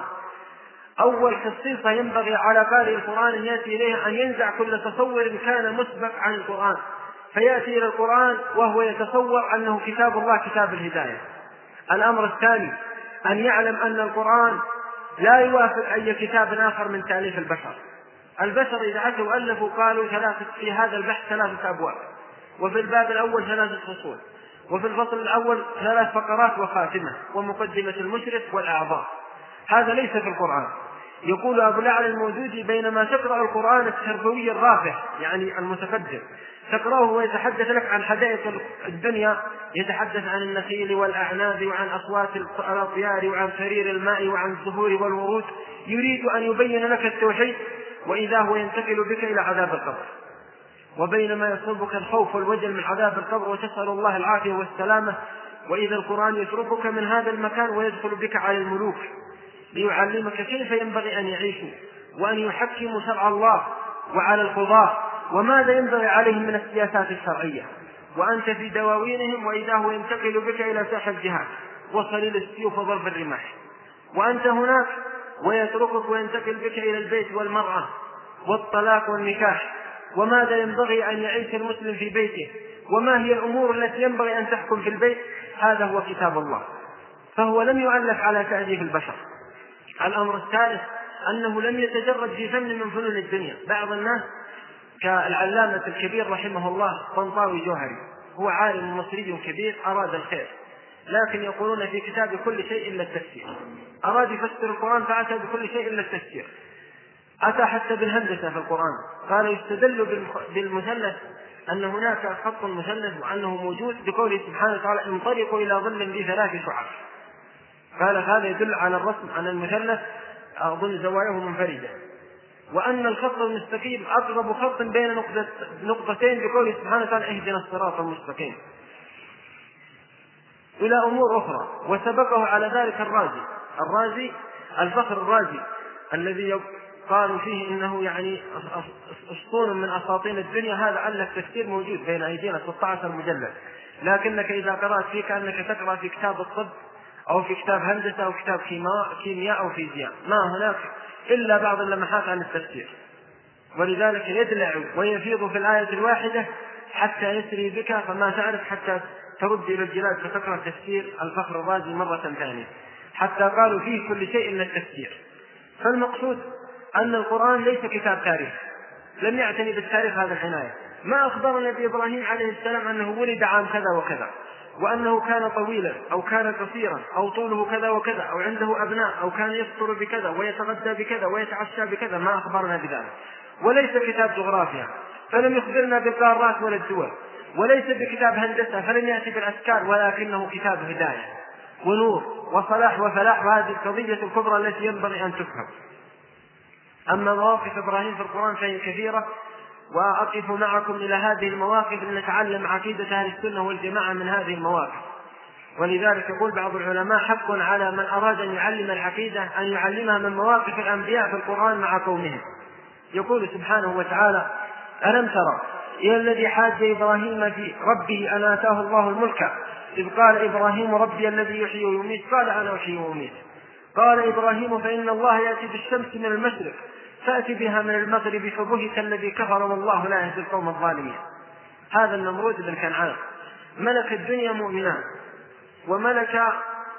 أول خصيصة ينبغي على قارئ القرآن أن يأتي إليه أن ينزع كل تصور كان مسبق عن القرآن، فيأتي إلى القرآن وهو يتصور أنه كتاب الله كتاب الهداية. الأمر الثاني أن يعلم أن القرآن لا يوافق أي كتاب آخر من تأليف البشر. البشر إذا أتوا ألفوا قالوا ثلاثة في هذا البحث ثلاثة أبواب، وفي الباب الأول ثلاثة فصول، وفي الفصل الأول ثلاث فقرات وخاتمة ومقدمة المشرف والأعضاء. هذا ليس في القرآن. يقول أبو الأعلى الموجودي: بينما تقرأ القرآن التربوي الرافع يعني المتقدم تقرأه ويتحدث لك عن حدائق الدنيا، يتحدث عن النخيل والأعناب وعن أصوات الأطيار وعن فرير الماء وعن الزهور والورود، يريد أن يبين لك التوحيد، وإذا هو ينتقل بك إلى عذاب القبر. وبينما يصيبك الخوف والوجل من عذاب القبر وتسأل الله العافية والسلامة، وإذا القرآن يتركك من هذا المكان ويدخل بك على الملوك ليعلمك كيف ينبغي أن يعيشوا وأن يحكموا شرع الله، وعلى القضاة وماذا ينبغي عليهم من السياسات الشرعية، وأنت في دواوينهم، وإذا هو ينتقل بك إلى ساحة الجهاد وصليل السيوف وضرب الرماح، وأنت هناك ويتركك وينتقل بك إلى البيت والمرأة والطلاق والنكاح، وماذا ينبغي أن يعيش المسلم في بيته، وما هي الأمور التي ينبغي أن تحكم في البيت. هذا هو كتاب الله، فهو لم يؤلف على تأليف البشر. الأمر الثالث أنه لم يتجرد في فن من فنون الدنيا. بعض الناس كالعلامة الكبير رحمه الله طنطاوي جوهري، هو عالم مصري كبير أراد الخير، لكن يقولون في كتاب كل شيء إلا التفسير. أراد يفسر القرآن فأتى بكل شيء إلا التفسير، أتى حتى بالهندسة في القرآن. قال يستدل بالمثلث أن هناك خط مثلث وأنه موجود بقوله سبحانه وتعالى: انطلقوا إلى ظل ذي ثلاث شعب. قال هذا يدل على الرسم عن المثلث أظن زواياه منفردة، وأن الخط المستقيم أقرب خط بين نقطتين بقوله سبحانه وتعالى: اهدنا الصراط المستقيم، إلى أمور أخرى. وسبقه على ذلك الرازي الرازي الفخر الرازي الذي قالوا فيه إنه يعني أسطول من أساطين الدنيا، هذا ألف تفسير موجود بين أيدينا ستة عشر مجلد، لكنك إذا قرأت فيه كأنك تقرأ في كتاب الطب أو في كتاب هندسة أو كتاب كيمياء أو فيزياء، ما هناك إلا بعض اللمحات عن التفسير. ولذلك يدلع ويفيض في الآية الواحدة حتى يسري بك، فما تعرف حتى ترد إلى الجلاد فتقرأ تفسير الفخر الرازي مرة ثانية، حتى قالوا فيه كل شيء إلا التفسير. فالمقصود أن القرآن ليس كتاب تاريخ، لم يعتني بالتاريخ هذا العناية. ما أخبر النبي إبراهيم عليه السلام أنه ولد عام كذا وكذا، وأنه كان طويلا أو كان قصيرا أو طوله كذا وكذا أو عنده أبناء أو كان يفطر بكذا ويتغدى بكذا ويتعشى بكذا، ما أخبرنا بذلك. وليس كتاب جغرافيا فلم يخبرنا بالقارات ولا الدول، وليس بكتاب هندسة فلم يأتي بالأشكال، ولكنه كتاب هداية ونور وصلاح وفلاح، وهذه القضية الكبرى التي ينبغي أن تفهم. أما مواقف إبراهيم في القرآن فهي كثيرة، وأقف معكم إلى هذه المواقف لنتعلم عقيدة أهل السنة والجماعة من هذه المواقف. ولذلك يقول بعض العلماء: حق على من أراد أن يعلم العقيدة أن يعلمها من مواقف الأنبياء في القرآن مع قومهم. يقول سبحانه وتعالى: ألم ترى إلى الذي حاج إبراهيم في ربه أن آتاه الله الملك إذ قال إبراهيم ربي الذي يحيي ويميت قال أنا أحيي وأميت. قال إبراهيم فإن الله يأتي بالشمس من المشرق فأتي بها من المغرب فبهت الذي كفر والله لا يهدي القوم الظالمين. هذا النمرود بن كنعان ملك الدنيا مؤمنا، وملك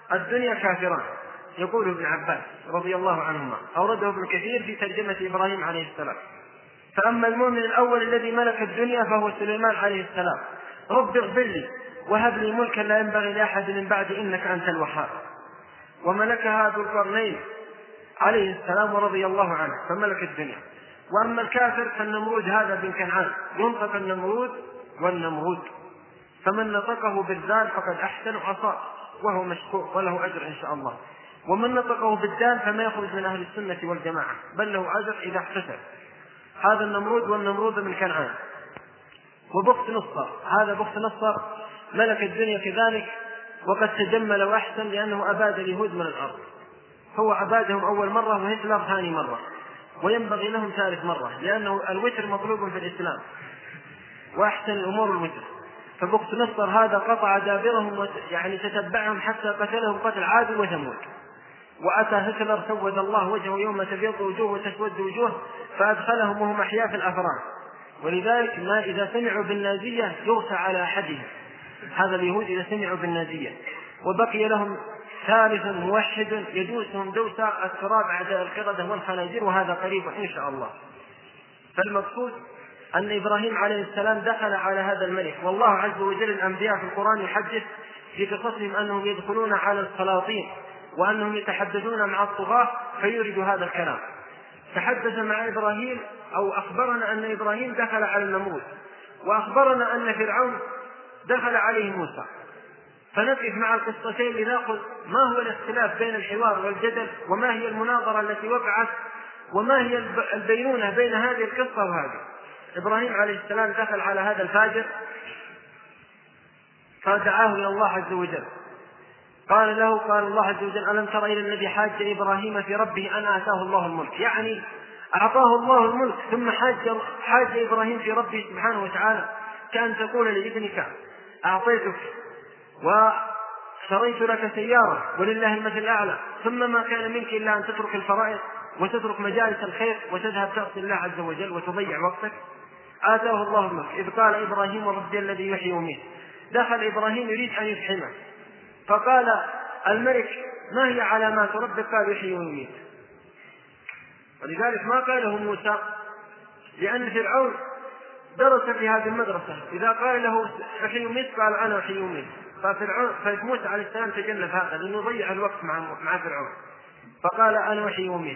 الدنيا كافران، يقول ابن عباس رضي الله عنهما، أورده ابن كثير في ترجمة إبراهيم عليه السلام. فأما المؤمن الأول الذي ملك الدنيا فهو سليمان عليه السلام: رب اغفر لي وهب لي ملكا لا ينبغي لأحد من بعدي إنك أنت الوهاب. وملكها ذو القرنين عليه السلام رضي الله عنه فملك الدنيا. وأما الكافر فالنمرود هذا بن كنعان، ينطق النمرود والنمرود، فمن نطقه بالذال فقد أحسن وأصاب وهو مشكور وله أجر إن شاء الله، ومن نطقه بالدال فما يخرج من أهل السنة والجماعة بل له أجر إذا احتسب. هذا النمرود والنمرود من كنعان. وبخت نصر هذا بخت نصر ملك الدنيا كذلك، وقد تجمل وأحسن لأنه أباد اليهود من الأرض، هو أبادهم أول مرة وهتلر ثاني مرة، وينبغي لهم ثالث مرة لأنه الوتر مطلوب في الإسلام وأحسن الأمور الوتر. فبخت نصر هذا قطع دابرهم يعني تتبعهم حتى قتلهم قتل عاد وثمود. وأتى هتلر سود الله وجهه يوم تبيض وجوه وتسود وجوه فأدخلهم وهم أحياء في الأفران. ولذلك ما إذا سمعوا بالنازية يغشى على أحدهم، هذا اليهود إذا سمعوا بالنازية. وبقي لهم ثالث موحد يدوسهم دوسا التراب أعداء القردة والخنازير، وهذا قريب إن شاء الله. فالمقصود أن إبراهيم عليه السلام دخل على هذا الملك، والله عز وجل الأنبياء في القرآن يحدث في قصصهم أنهم يدخلون على السلاطين وأنهم يتحدثون مع الطغاة فيريد هذا الكلام. تحدث مع إبراهيم أو أخبرنا أن إبراهيم دخل على النمرود، وأخبرنا أن فرعون دخل عليه موسى. فنقف مع القصتين لنأخذ ما هو الاختلاف بين الحوار والجدل، وما هي المناظرة التي وقعت، وما هي البينونة بين هذه القصة وهذه. إبراهيم عليه السلام دخل على هذا الفاجر فدعاه إلى الله عز وجل، قال له قال الله عز وجل: ألم تر إلى الذي حاج إبراهيم في ربه أن آتاه الله الملك، يعني أعطاه الله الملك ثم حاج, حاج إبراهيم في ربه سبحانه وتعالى، كأن تقول لابنك أعطيتك وشريت لك سيارة ولله المثل الأعلى، ثم ما كان منك إلا أن تترك الفرائض وتترك مجالس الخير وتذهب تعصي الله عز وجل وتضيع وقتك. آتاه الله الملك. إذ قال إبراهيم: ربي الذي يحيي ويميت. دخل إبراهيم يريد أن يفحمه، فقال الملك: ما هي علامات ربك؟ قال: يحيي ويميت. ولذلك ما قاله موسى، لأن فرعون درس في هذه المدرسة، إذا قال له يحيي ويميت قال: أنا أحيي ويميت. ففرعون فموسى عليه السلام تجنب هذا لأنه يضيع الوقت مع مع فرعون، فقال: أنا أحيي ويميت.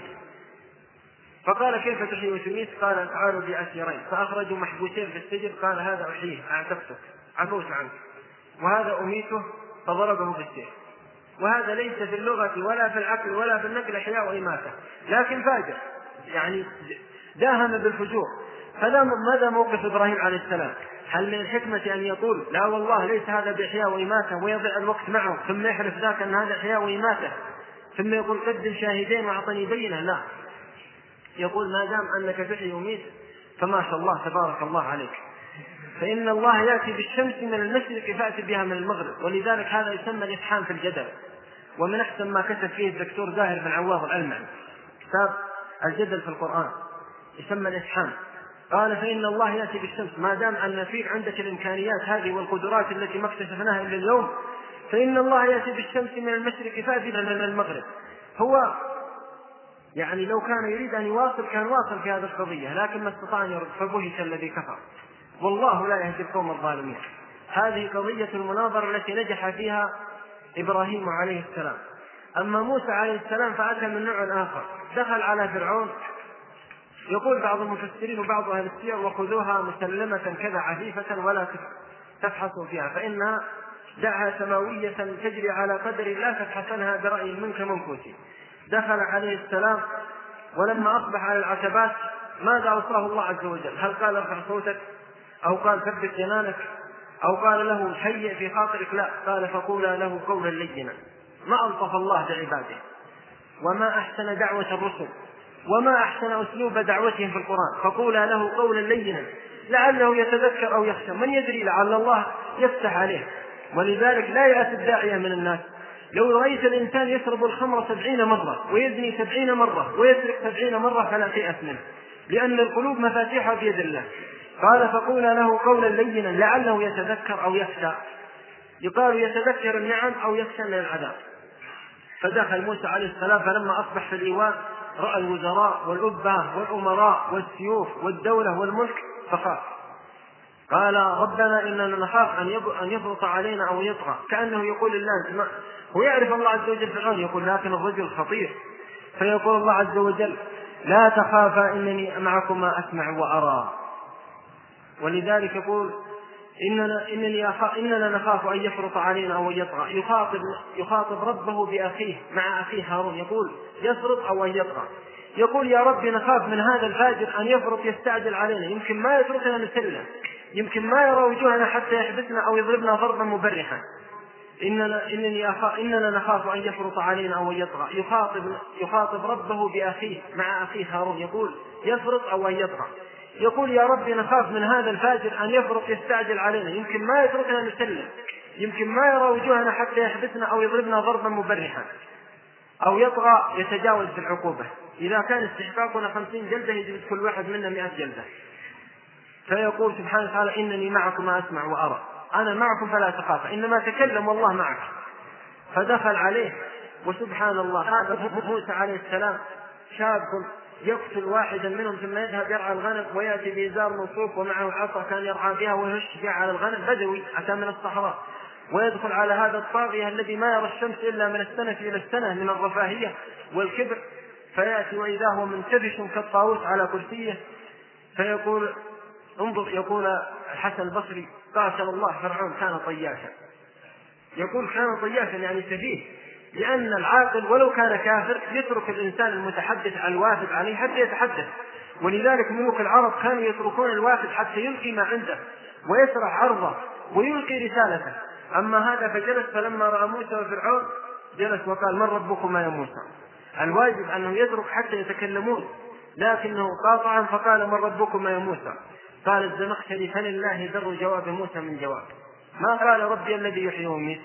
فقال: كيف تحيي وتميت؟ قال: تعالوا بأسيرين. فأخرجوا محبوسين في السجن، قال: هذا أحييه أعتقتك عفوت عنك، وهذا أميته فضربه بالسيف. وهذا ليس في اللغة ولا في العقل ولا في النقل إحياء وإماتة، لكن فاجر يعني داهم بالفجور. فماذا موقف إبراهيم عليه السلام؟ هل من الحكمة أن يقول: لا والله ليس هذا بإحياء وإماتة، ويضيع الوقت معه، ثم يحلف ذاك أن هذا إحياء وإماتة، ثم يقول: قدم شاهدين وأعطني بينة؟ لا، يقول: ما دام أنك تحيي وميت فما شاء الله تبارك الله عليك، فإن الله يأتي بالشمس من المشرق فأتي بها من المغرب. ولذلك هذا يسمى الإفحام في الجدل، ومن أحسن ما كتب فيه الدكتور زاهر بن عواض الألمعي كتاب الجدل في القرآن يسمى الإفحام. قال: فإن الله يأتي بالشمس، ما دام أن فيك عندك الإمكانيات هذه والقدرات التي ما اكتشفناها إلا اليوم، فإن الله يأتي بالشمس من المشرق فأتي بها من المغرب. هو يعني لو كان يريد أن يواصل كان واصل في هذه القضية، لكن ما استطاع أن يرد، فبهت الذي كفر، والله لا يهدي القوم الظالمين. هذه قضية المناظرة التي نجح فيها إبراهيم عليه السلام. أما موسى عليه السلام فأتى من نوع آخر، دخل على فرعون. يقول بعض المفسرين وبعض أهل السير: وخذوها مسلمة كذا عفيفة ولا تفحصوا فيها، فإنها دعها سماوية تجري على قدر لا تفحصنها برأي منك منكوسي. دخل عليه السلام، ولما أصبح على العتبات ماذا أوصاه الله عز وجل؟ هل قال: ارفع صوتك؟ أو قال: ثبت جنانك؟ أو قال له: هيئ في خاطرك؟ لا، قال: فقولا له قولا لينا. ما ألطف الله بعباده، وما أحسن دعوة الرسل، وما أحسن أسلوب دعوتهم في القرآن. فقولا له قولا لينا لعله يتذكر أو يخشى، من يدري لعل الله يفتح عليه. ولذلك لا يأتي الداعية من الناس. لو رأيت الإنسان يشرب الخمر سبعين مرة ويزني سبعين مرة ويسرق سبعين مرة فلا تيأس منه، لأن القلوب مفاتيحها بيد الله. قال: فقولا له قولا لينا لعله يتذكر أو يخشى. يقال يتذكر النعم أو يخشى من العذاب. فدخل موسى عليه السلام، فلما أصبح في الإيوان رأى الوزراء والأباء والأمراء والسيوف والدولة والملك فخاف، قال ربنا إننا نخاف أن يفرط علينا أو يطغى، كأنه يقول لله، هو يعرف الله عز وجل فرعون يقول لكن الرجل خطير، فيقول الله عز وجل لا تخافا إنني معكما أسمع وأرى. ولذلك يقول إننا, إنني أخاف إننا نخاف أن يفرط علينا أو يطغى، يخاطب, يخاطب ربه بأخيه مع أخيه هارون، يقول يفرط أو أن يطغى، يقول يا رب نخاف من هذا الفاجر أن يفرط يستعجل علينا، يمكن ما يتركنا نسلم، يمكن ما يرى وجوهنا حتى يحبسنا أو يضربنا ضربا مبرحا. إننا, إنني أخاف إننا نخاف أن يفرط علينا أو يطغى، يخاطب, يخاطب ربه بأخيه مع أخيه هارون، يقول يفرط أو أن يطغى، يقول يا رب نخاف من هذا الفاجر أن يفرط يستعجل علينا، يمكن ما يتركنا نسلم، يمكن ما يرى وجوهنا حتى يحبسنا أو يضربنا ضربا مبرحا، أو يطغى يتجاوز في العقوبة، إذا كان استحقاقنا خمسين جلدة يجب كل واحد منا مئة جلدة. فيقول سبحانه وتعالى إنني معكم أسمع وأرى، أنا معكم فلا تخاف، إنما تكلم والله معك. فدخل عليه، وسبحان الله موسى عليه السلام شاب يقتل واحدا منهم ثم يذهب يرعى الغنم ويأتي بإزار منصوب ومعه عصا كان يرعى بها ويهش بها على الغنم، بدوي أتى من الصحراء، ويدخل على هذا الطاغية الذي ما يرى الشمس إلا من السنة إلى السنة من الرفاهية والكبر، فيأتي وإذا هو منتبش كالطاووس على كرسيه، فيقول انظر، يقول الحسن البصري قاتل الله فرعون كان طياشا، يقول كان طياشا يعني سفيه، لأن العاقل ولو كان كافر يترك الإنسان المتحدث الوافد عليه حتى يتحدث، ولذلك ملوك العرب كانوا يتركون الوافد حتى يلقي ما عنده ويسرع عرضه ويلقي رسالته. أما هذا فجلس، فلما رأى موسى وفرعون جلس وقال من ربكما يا موسى، الواجب أنه يترك حتى يتكلمون، لكنه قاطعا فقال من ربكما يا موسى، قال الزمخشري فلله در جواب موسى من جواب، ما قال ربي الذي يحيي ويميت،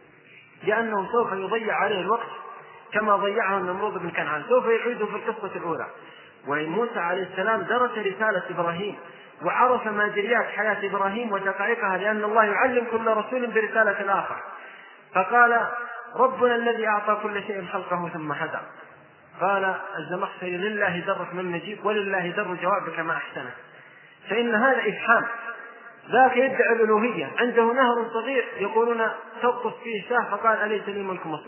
لأنه سوف يضيع عليه الوقت كما ضيعه النمرود بن كنعان، سوف يعيده في القصة الأولى. وموسى عليه السلام درس رسالة إبراهيم وعرف ماجريات حياة إبراهيم ودقائقها، لأن الله يعلم كل رسول برسالة الآخر، فقال ربنا الذي أعطى كل شيء خلقه ثم هدى، قال الزمخشري لله درك من نجيب ولله در جوابك ما أحسنه، فإن هذا إفحام، ذاك يدعي الألوهية، عنده نهر صغير يقولون تغطس فيه شاه، فقال أليس لي ملك مصر،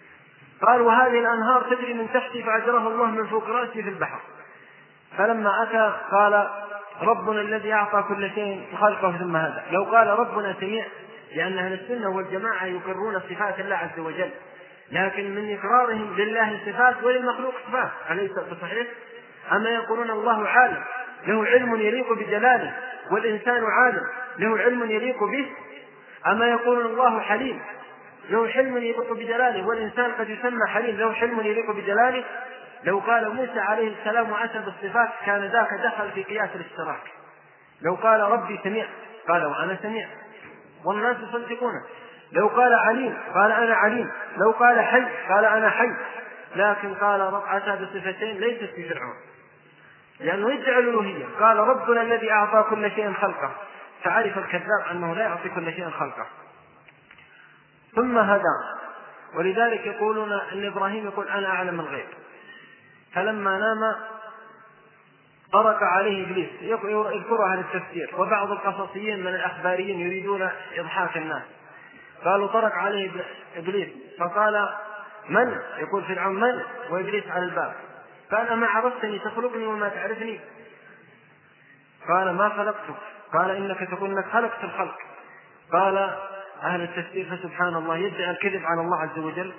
قال وهذه الأنهار تجري من تحتي فأجرها الله من فوق رأسي في البحر، فلما أتى قال ربنا الذي أعطى كل شيء خلقه ثم هذا. لو قال ربنا سميع، لأن أهل السنة والجماعة يقرون صفات الله عز وجل، لكن من إقرارهم لله صفات وللمخلوق صفات، أليس بصحيح؟ أما يقولون الله عالم له علم يليق بجلاله، والإنسان عالم له علم يليق به، أما يقولون الله حليم له حلم يليق بجلاله، والإنسان قد يسمى حليم له حلم يليق بجلاله. لو قال موسى عليه السلام وأتى بالصفات كان ذاك دخل في قياس الاشتراك. لو قال ربي سميع قال وأنا سميع والناس يصدقونه، لو قال عليم قال أنا عليم، لو قال حي قال أنا حي، لكن قال رب أتى بصفتين ليست في فرعون، لأنه يدعي الألوهية، قال ربنا الذي أعطى كل شيء خلقه، فعرف الكذاب أنه لا يعطي كل شيء خلقه ثم هدى. ولذلك يقولون أن إبراهيم يقول أنا أعلم الغيب، فلما نام طرق عليه إبليس، يذكرها للتفسير، وبعض القصصيين من الأخباريين يريدون إضحاك الناس، قالوا طرق عليه إبليس فقال من؟ يقول فرعون من؟ وإبليس على الباب، قال أما عرفتني تخلقني وما تعرفني؟ قال ما خلقتك، قال إنك تقول إنك خلقت الخلق. قال أهل التفسير فسبحان الله يدعي الكذب على الله عز وجل.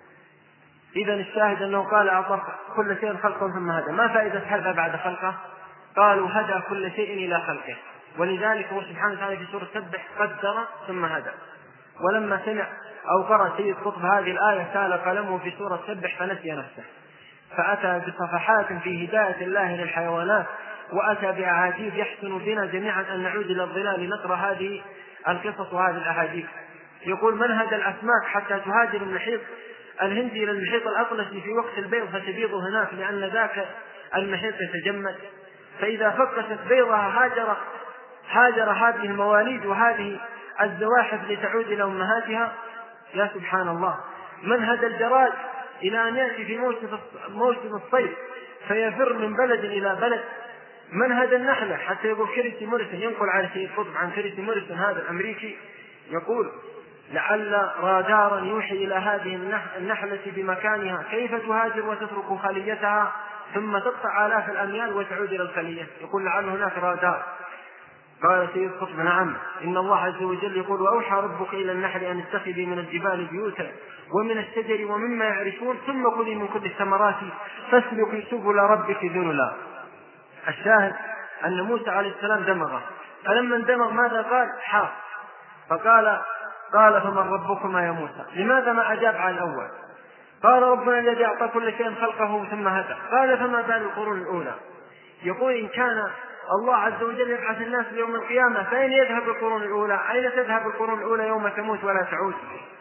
إذن الشاهد أنه قال أعطى كل شيء خلقه ثم هدى، ما فائدة هذا بعد خلقه؟ قالوا هدى كل شيء إلى خلقه، ولذلك هو سبحانه وتعالى في سورة سبح قدر ثم هدى. ولما سمع أو قرأ سيد قطب هذه الآية سال قلمه في سورة سبح فنسي نفسه، فأتى بصفحات في هداية الله للحيوانات، وأتى بأحاديث يحسن بنا جميعا أن نعود إلى الظلال نقرأ هذه القصص وهذه الأحاديث. يقول من هدى الأسماك حتى تهاجر المحيط الهندي إلى المحيط الأطلسي في وقت البيض فتبيض هناك، لأن ذاك المحيط يتجمد، فإذا فقست بيضها هاجر هاجر هذه المواليد وهذه الزواحف لتعود إلى أمهاتها. يا سبحان الله. من هدى الجراد إلى أن يأتي في موسم الصيف فيفر من بلد إلى بلد. من هذا النحلة؟ حتى يقول كريسي موريسون، ينقل عن سيد قطب عن كريسي موريسون هذا الأمريكي، يقول لعل رادارا يوحي إلى هذه النحلة بمكانها كيف تهاجر وتترك خليتها ثم تقطع آلاف الأميال وتعود إلى الخلية. يقول لعل هناك رادار. قال سيد قطب نعم، إن الله عز وجل يقول وأوحى ربك إلى النحل أن اتخذي من الجبال بيوتا ومن الشجر ومما يعرشون ثم كلي من كل الثمرات فاسلكي سبل ربك ذللا. الشاهد أن موسى عليه السلام دمغه، فلما اندمغ ماذا قال؟ حاف. فقال قال فمن ربكما يا موسى؟ لماذا ما أجاب عن الأول؟ قال ربنا الذي أعطى كل شيء خلقه ثم هدى. قال فما بال القرون الأولى؟ يقول إن كان الله عز وجل يبعث الناس يوم القيامة فأين يذهب القرون الأولى؟ أين تذهب القرون الأولى يوم تموت ولا تعود؟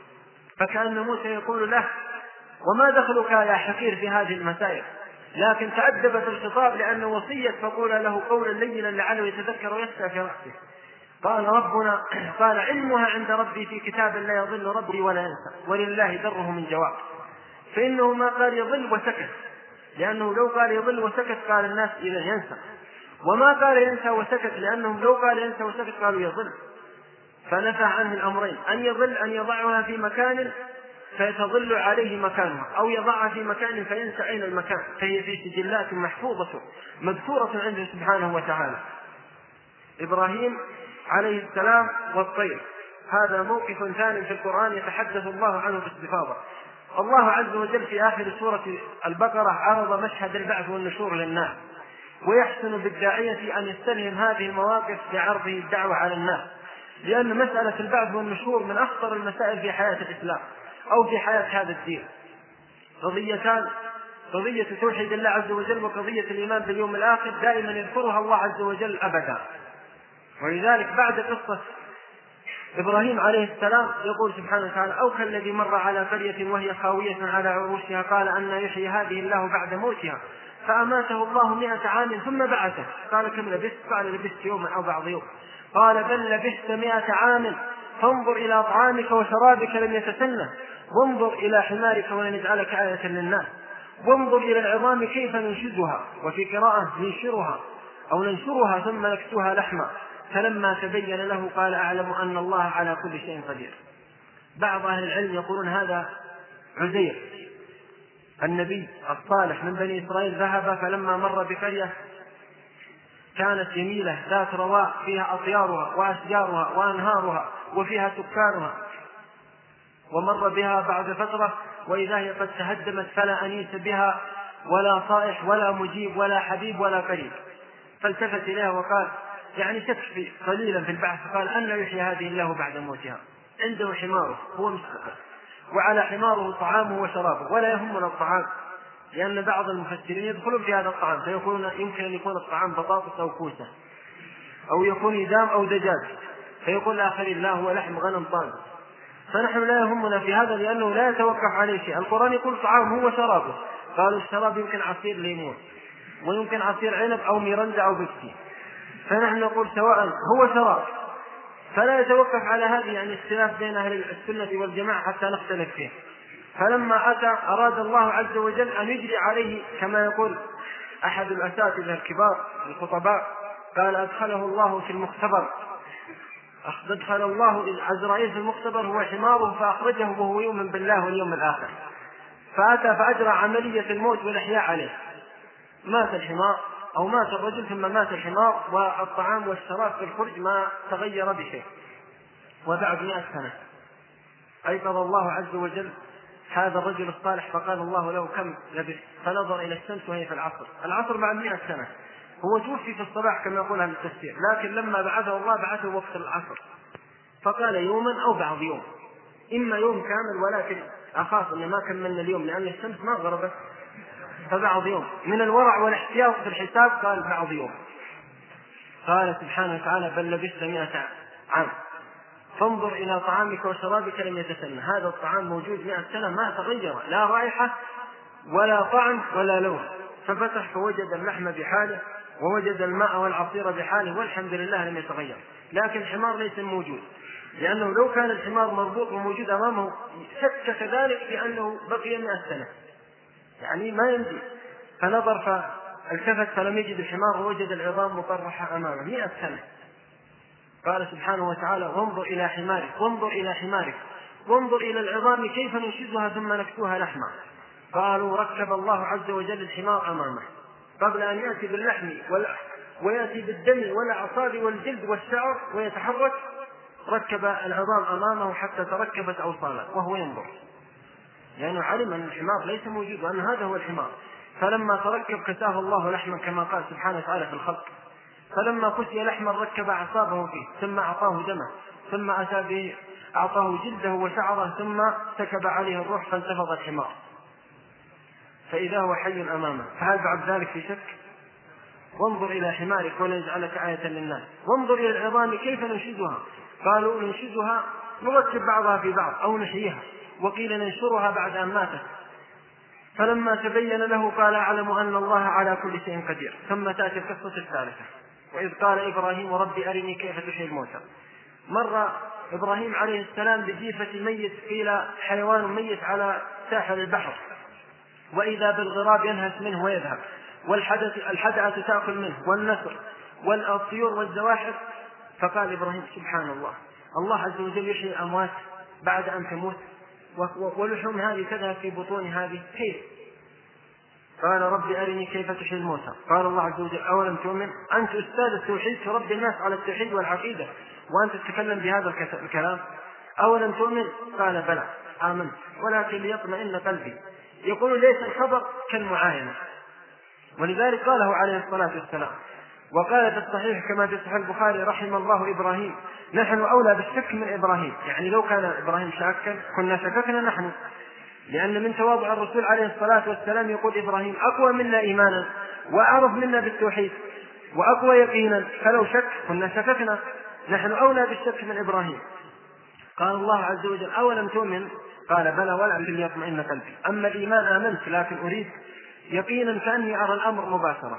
فكأن موسى يقول له وما دخلك يا حقير في هذه المسائل؟ لكن تأدب في الخطاب لأنه وصية فقول له قولا لينا لعله يتذكر ويخشى في رأسه. قال ربنا قال علمها عند ربي في كتاب لا يضل ربي ولا ينسى ولله دره من جواب. فإنه ما قال يضل وسكت، لأنه لو قال يضل وسكت قال الناس إذا ينسى، وما قال ينسى وسكت لأنهم لو قال ينسى وسكت قالوا يضل. فنفى عنه الأمرين، أن يضل أن يضعها في مكان فيتضل عليه مكانها، أو يضعها في مكان فينسى أين المكان، فهي في سجلات محفوظة مذكورة عنده سبحانه وتعالى. إبراهيم عليه السلام والطير، هذا موقف ثاني في القرآن يتحدث الله عنه باستفاضة. الله عز وجل في آخر سورة البقرة عرض مشهد البعث والنشور للناس، ويحسن بالداعية أن يستلهم هذه المواقف لعرضه الدعوة على الناس، لأن مسألة البعث والنشور من أخطر المسائل في حياة الإسلام أو في حياة هذا الدين. قضيتان، قضية توحيد الله عز وجل وقضية الإيمان باليوم الآخر دائما يذكرها الله عز وجل أبدا. ولذلك بعد قصة إبراهيم عليه السلام يقول سبحانه وتعالى أو كالذي مر على قرية وهي خاوية على عروشها قال أن يحيي هذه الله بعد موتها فأماته الله مئة عام ثم بعثه قال كم لبثت؟ قال لبثت يوما أو بعض يوم. قال بل لبثت مئة عام فانظر إلى طعامك وشرابك لم يتسنه وانظر إلى حمارك ولنجعلك آية للناس وانظر إلى العظام كيف ننشزها، وفي قراءة ننشرها أو ننشرها ثم نكسوها لحما فلما تبين له قال أعلم أن الله على كل شيء قدير. بعض أهل العلم يقولون هذا عزير النبي الصالح من بني إسرائيل ذهب فلما مر بقرية كانت جميلة ذات رواء فيها أطيارها وأشجارها وأنهارها وفيها سكانها، ومر بها بعد فترة وإذا هي قد تهدمت فلا أنيس بها ولا صائح ولا مجيب ولا حبيب ولا قريب. فالتفت إليها وقال يعني شك قليلا في البعث، قال أن يحيي هذه الله بعد موتها. عنده حماره هو مستقر وعلى حماره طعامه وشرابه ولا يهمنا الطعام، لأن بعض المفسرين يدخلون في هذا الطعام فيقولون يمكن أن يكون الطعام بطاطس أو كوسة أو يكون إدام أو دجاج، فيقول الآخرين لا هو لحم غنم طازج. فنحن لا يهمنا في هذا لأنه لا يتوقف عليه شيء. القرآن يقول طعام هو شرابه، قالوا الشراب يمكن عصير ليمون ويمكن عصير عنب أو ميرندا أو بيبسي، فنحن نقول سواء هو شراب، فلا يتوقف على هذه يعني اختلاف بين أهل السنة والجماعة حتى نختلف فيه. فلما أتى أراد الله عز وجل أن يجري عليه كما يقول أحد الأساتذة الكبار الخطباء قال أدخله الله في المختبر، أدخل الله عزرائيل في المختبر هو حماره فأخرجه وهو يؤمن بالله واليوم الآخر، فأتى فأجرى عملية الموت والإحياء عليه، مات الحمار أو مات الرجل ثم مات الحمار والطعام والشراب في الخرج ما تغير بشيء. وبعد مئة سنة أيقظ الله عز وجل هذا الرجل الصالح فقال الله له كم لبثت؟ فنظر إلى الشمس وهي في العصر، العصر بعد مئة سنة، هو توفي في الصباح كما يقول أهل التفسير، لكن لما بعثه الله بعثه وقت العصر فقال يوما أو بعض يوم، إما يوم كامل ولكن أخاف أن ما كملنا اليوم لأن الشمس ما غربت فبعض يوم، من الورع والاحتياط في الحساب قال بعض يوم. قال سبحانه وتعالى بل لبثت مئة عام فانظر إلى طعامك وشرابك لم يتسنى، هذا الطعام موجود مئة سنة ما تغير لا رائحة ولا طعم ولا لون، ففتح فوجد اللحم بحاله ووجد الماء والعصير بحاله والحمد لله لم يتغير. لكن الحمار ليس موجود، لأنه لو كان الحمار مربوط وموجود أمامه شك كذلك بأنه بقي مئة سنة، يعني ما يمضي. فنظر فالتفت فلم يجد الحمار ووجد العظام مطرحة أمامه مئة سنة. قال سبحانه وتعالى: وانظر إلى حمارك وانظر إلى حمارك وانظر إلى العظام كيف ننشزها ثم نكسوها لحما. قالوا: ركب الله عز وجل الحمار أمامه قبل أن يأتي باللحم ويأتي بالدم والأعصاب والجلد والشعر ويتحرك، ركب العظام أمامه حتى تركبت أوصالا وهو ينظر، لأنه يعني علم أن الحمار ليس موجود وأن هذا هو الحمار. فلما تركب كساه الله لحما كما قال سبحانه وتعالى في الخلق. فلما كسي لحما ركب أعصابه فيه ثم أعطاه دمه ثم أتى به أعطاه جلده وشعره ثم سكب عليه الروح فانتفض الحمار فإذا هو حي أمامه. فهل بعد ذلك في شك؟ وانظر إلى حمارك ولنجعلك آية للناس وانظر إلى العظام كيف ننشزها. قالوا: ننشزها نركب بعضها في بعض أو نحييها، وقيل ننشرها بعد أن ماتت. فلما تبين له قال: أعلم أن الله على كل شيء قدير. ثم تأتي القصة الثالثة: وإذ قال إبراهيم: رب أرني كيف تحيي الموتى. مر إبراهيم عليه السلام بجيفة ميت، قيل حيوان ميت، على ساحل البحر، وإذا بالغراب ينهش منه ويذهب، والحدعة تأكل منه، والنسر والطيور والزواحف. فقال إبراهيم: سبحان الله، الله عز وجل يحيي الأموات بعد أن تموت، ولحوم هذه تذهب في بطون هذه كيف؟ قال: رب أرني كيف تحيي الموتى. قال الله عز وجل: أولم تؤمن؟ أنت أستاذ التوحيد تربي الناس على التوحيد والعقيدة وأنت تتكلم بهذا الكلام؟ أولم تؤمن؟ قال: بلى آمنت ولكن ليطمئن قلبي. يقول ليس الخبر كالمعاينة، ولذلك قاله عليه الصلاة والسلام. وقال في الصحيح كما في صحيح البخاري: رحم الله إبراهيم، نحن أولى بالشك من إبراهيم. يعني لو كان إبراهيم شاكا كنا شككنا نحن، لأن من تواضع الرسول عليه الصلاة والسلام يقول: إبراهيم أقوى منا إيمانا وأعرف منا بالتوحيد وأقوى يقينا، فلو شك كنا شككنا، نحن أولى بالشك من إبراهيم. قال الله عز وجل: أولم تؤمن؟ قال: بلى ولكن ليطمئن قلبي. أما الإيمان آمنت لكن أريد يقينا كأني أرى الأمر مباشرة.